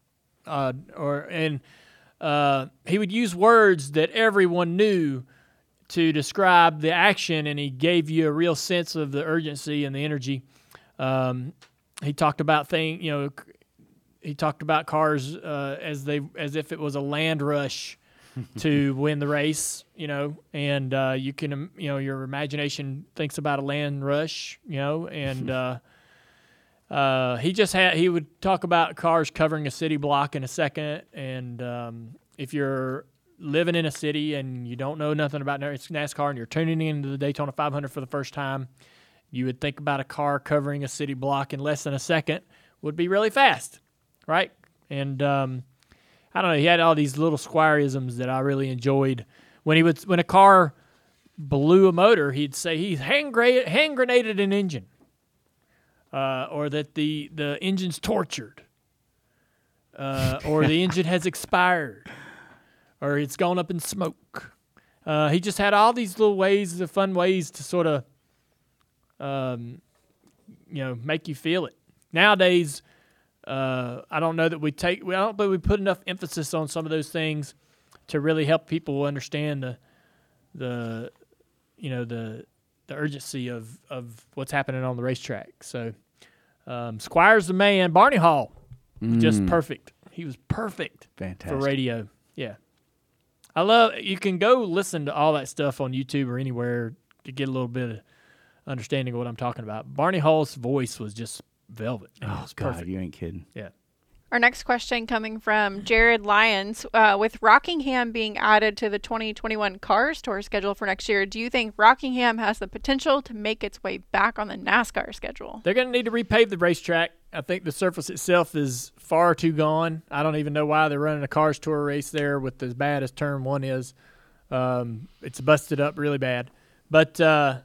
[SPEAKER 3] he would use words that everyone knew to describe the action, and he gave you a real sense of the urgency and the energy. He talked about he talked about cars as if it was a land rush to win the race, and you can, your imagination thinks about a land rush, and he would talk about cars covering a city block in a second, and if you're living in a city and you don't know nothing about NASCAR and you're tuning into the Daytona 500 for the first time, you would think about a car covering a city block in less than a second would be really fast, right? And I don't know, he had all these little Squire-isms that I really enjoyed. When a car blew a motor, he'd say he hand grenaded an engine, or that the engine's tortured, or the engine has expired, or it's gone up in smoke. He just had all these little fun ways to sort of, make you feel it. Nowadays, I don't know that we put enough emphasis on some of those things to really help people understand the urgency of what's happening on the racetrack. So, Squire's the man. Barney Hall, just perfect. He was perfect.
[SPEAKER 8] Fantastic.
[SPEAKER 3] For radio. Yeah. You can go listen to all that stuff on YouTube or anywhere to get a little bit of understanding of what I'm talking about. Barney Hall's voice was just velvet.
[SPEAKER 8] Oh, God, perfect. You ain't kidding.
[SPEAKER 3] Yeah.
[SPEAKER 11] Our next question coming from Jared Lyons. With Rockingham being added to the 2021 Cars Tour schedule for next year, do you think Rockingham has the potential to make its way back on the NASCAR schedule?
[SPEAKER 3] They're going to need to repave the racetrack. I think the surface itself is far too gone. I don't even know why they're running a Cars Tour race there with as bad as Turn 1 is. It's busted up really bad. But, they're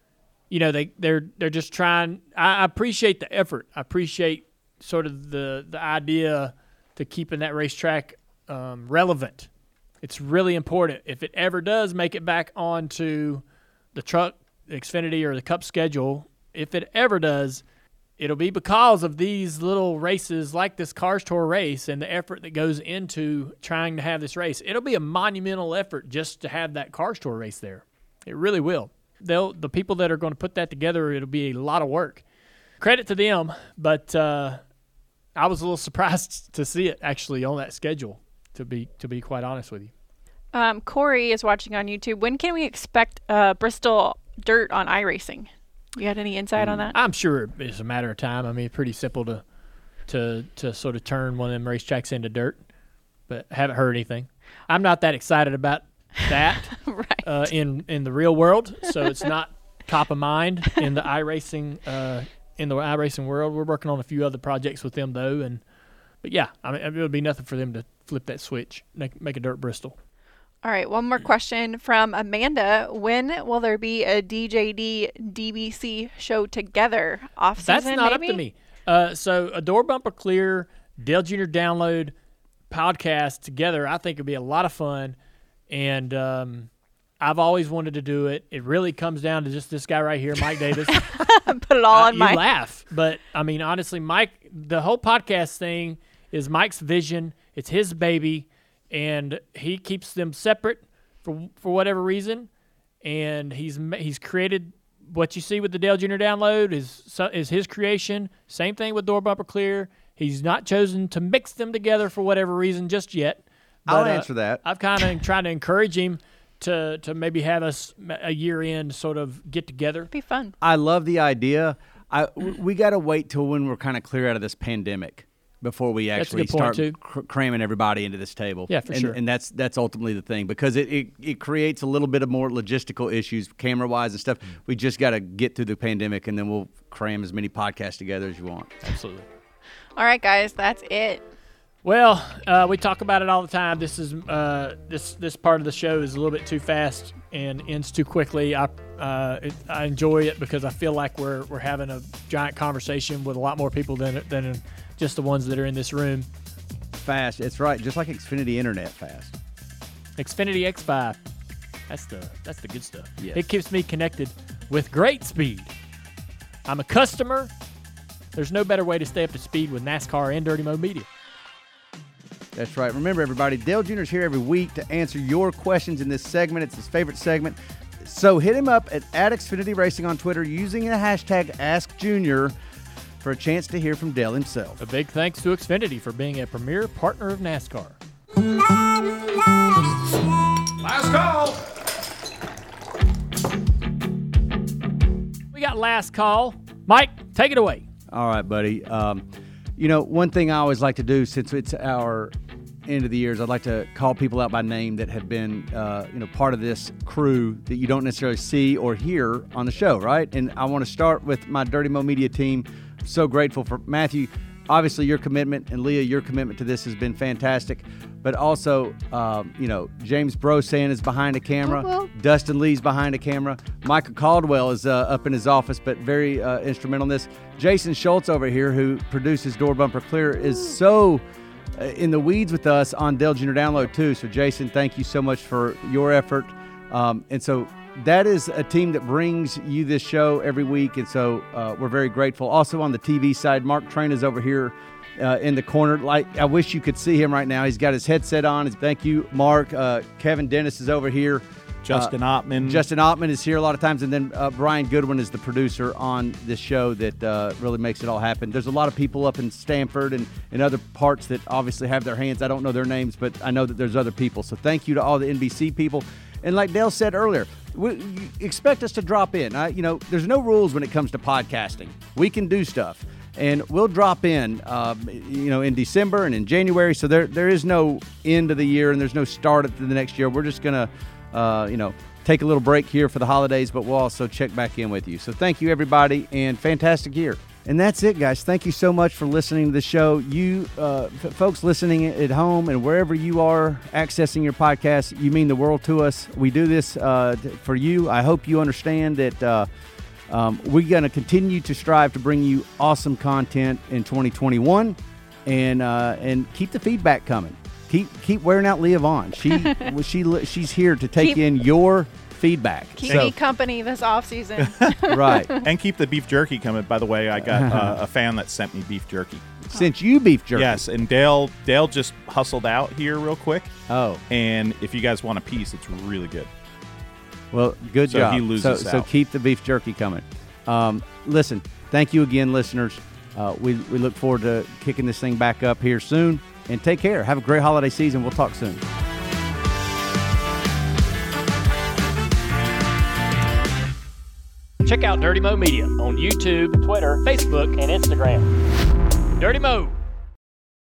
[SPEAKER 3] just trying. I appreciate the effort. I appreciate sort of the idea to keeping that racetrack relevant. It's really important. If it ever does make it back onto the Truck, the Xfinity, or the Cup schedule, if it ever does, it'll be because of these little races like this Cars Tour race and the effort that goes into trying to have this race. It'll be a monumental effort just to have that Cars Tour race there. It really will. The people that are going to put that together, it'll be a lot of work. Credit to them, but I was a little surprised to see it actually on that schedule, to be quite honest with you.
[SPEAKER 11] Corey is watching on YouTube. When can we expect Bristol dirt on iRacing? You had any insight on that?
[SPEAKER 3] I'm sure it's a matter of time. I mean, it's pretty simple to sort of turn one of them racetracks into dirt, but haven't heard anything. I'm not that excited about that
[SPEAKER 11] right.
[SPEAKER 3] In the real world, so it's not top of mind in the iRacing world. We're working on a few other projects with them though, but yeah, I mean, it would be nothing for them to flip that switch, make a dirt Bristol.
[SPEAKER 11] All right, one more question from Amanda. When will there be a DJD DBC show together? Off season,
[SPEAKER 3] That's not
[SPEAKER 11] maybe?
[SPEAKER 3] up to me. So a Door Bumper Clear, Dale Jr. Download podcast together, I think would be a lot of fun. And I've always wanted to do it. It really comes down to just this guy right here, Mike Davis.
[SPEAKER 11] Put it all on Mike.
[SPEAKER 3] You laugh, but I mean, honestly, Mike, the whole podcast thing is Mike's vision. It's his baby, and he keeps them separate for whatever reason. And he's created what you see with the Dale Jr. Download is his creation. Same thing with Door Bumper Clear. He's not chosen to mix them together for whatever reason just yet. But,
[SPEAKER 8] I'll answer that.
[SPEAKER 3] I've kind of tried to encourage him to maybe have us a year-end sort of get-together.
[SPEAKER 11] It'd be fun.
[SPEAKER 8] I love the idea. We got to wait till when we're kind of clear out of this pandemic before we actually start cramming everybody into this table.
[SPEAKER 3] Yeah, for sure.
[SPEAKER 8] And that's ultimately the thing, because it creates a little bit of more logistical issues, camera-wise and stuff. We just got to get through the pandemic, and then we'll cram as many podcasts together as you want.
[SPEAKER 3] Absolutely.
[SPEAKER 11] All right, guys, that's it.
[SPEAKER 3] Well, we talk about it all the time. This is this part of the show is a little bit too fast and ends too quickly. I enjoy it because I feel like we're having a giant conversation with a lot more people than just the ones that are in this room.
[SPEAKER 8] Fast, it's right, just like Xfinity Internet fast.
[SPEAKER 3] Xfinity X5, that's the good stuff.
[SPEAKER 8] Yes.
[SPEAKER 3] It keeps me connected with great speed. I'm a customer. There's no better way to stay up to speed with NASCAR and Dirty Mo Media.
[SPEAKER 8] That's right. Remember, everybody, Dale Jr. is here every week to answer your questions in this segment. It's his favorite segment. So hit him up at Xfinity Racing on Twitter using the hashtag AskJunior for a chance to hear from Dale himself.
[SPEAKER 3] A big thanks to Xfinity for being a premier partner of NASCAR.
[SPEAKER 7] Last call.
[SPEAKER 3] We got last call. Mike, take it away.
[SPEAKER 8] All right, buddy. One thing I always like to do since it's our end of the year is I'd like to call people out by name that have been, part of this crew that you don't necessarily see or hear on the show, right? And I want to start with my Dirty Mo Media team. I'm so grateful for Matthew. Obviously, your commitment, and Leah, your commitment to this has been fantastic. But also, James Brosan is behind the camera.
[SPEAKER 11] Well.
[SPEAKER 8] Dustin Lee's behind the camera. Michael Caldwell is up in his office, but very instrumental in this. Jason Schultz over here, who produces Door Bumper Clear, is so in the weeds with us on Dale Jr. Download, too. So, Jason, thank you so much for your effort. And so that is a team that brings you this show every week, and so we're very grateful. Also on the TV side, Mark Train is over here in the corner. Like, I wish you could see him right now. He's got his headset on. Thank you, Mark. Kevin Dennis is over here.
[SPEAKER 9] Justin Ottman.
[SPEAKER 8] Justin Ottman is here a lot of times, and then Brian Goodwin is the producer on this show that really makes it all happen. There's a lot of people up in Stanford and in other parts that obviously have their hands. I don't know their names, but I know that there's other people. So thank you to all the NBC people. And like Dale said earlier, you expect us to drop in. There's no rules when it comes to podcasting. We can do stuff. And we'll drop in, in December and in January. So there is no end of the year and there's no start at the next year. We're just going to take a little break here for the holidays, but we'll also check back in with you. So thank you, everybody, and fantastic year. And that's it, guys. Thank you so much for listening to the show. You folks listening at home and wherever you are accessing your podcast, you mean the world to us. We do this for you. I hope you understand that we're going to continue to strive to bring you awesome content in 2021 and keep the feedback coming. Keep wearing out Leah Vaughn. She's here to take in your feedback.
[SPEAKER 11] Keep me company this offseason.
[SPEAKER 8] Right.
[SPEAKER 9] And keep the beef jerky coming. By the way, I got a fan that sent me beef jerky.
[SPEAKER 8] Sent you beef jerky?
[SPEAKER 9] Yes, and Dale just hustled out here real quick.
[SPEAKER 8] Oh.
[SPEAKER 9] And if you guys want a piece, it's really good.
[SPEAKER 8] Well, good job.
[SPEAKER 9] He loses
[SPEAKER 8] so keep the beef jerky coming. Listen, thank you again, listeners. We look forward to kicking this thing back up here soon. And take care. Have a great holiday season. We'll talk soon.
[SPEAKER 3] Check out Dirty Mo Media on YouTube, Twitter, Facebook, and Instagram. Dirty Mo.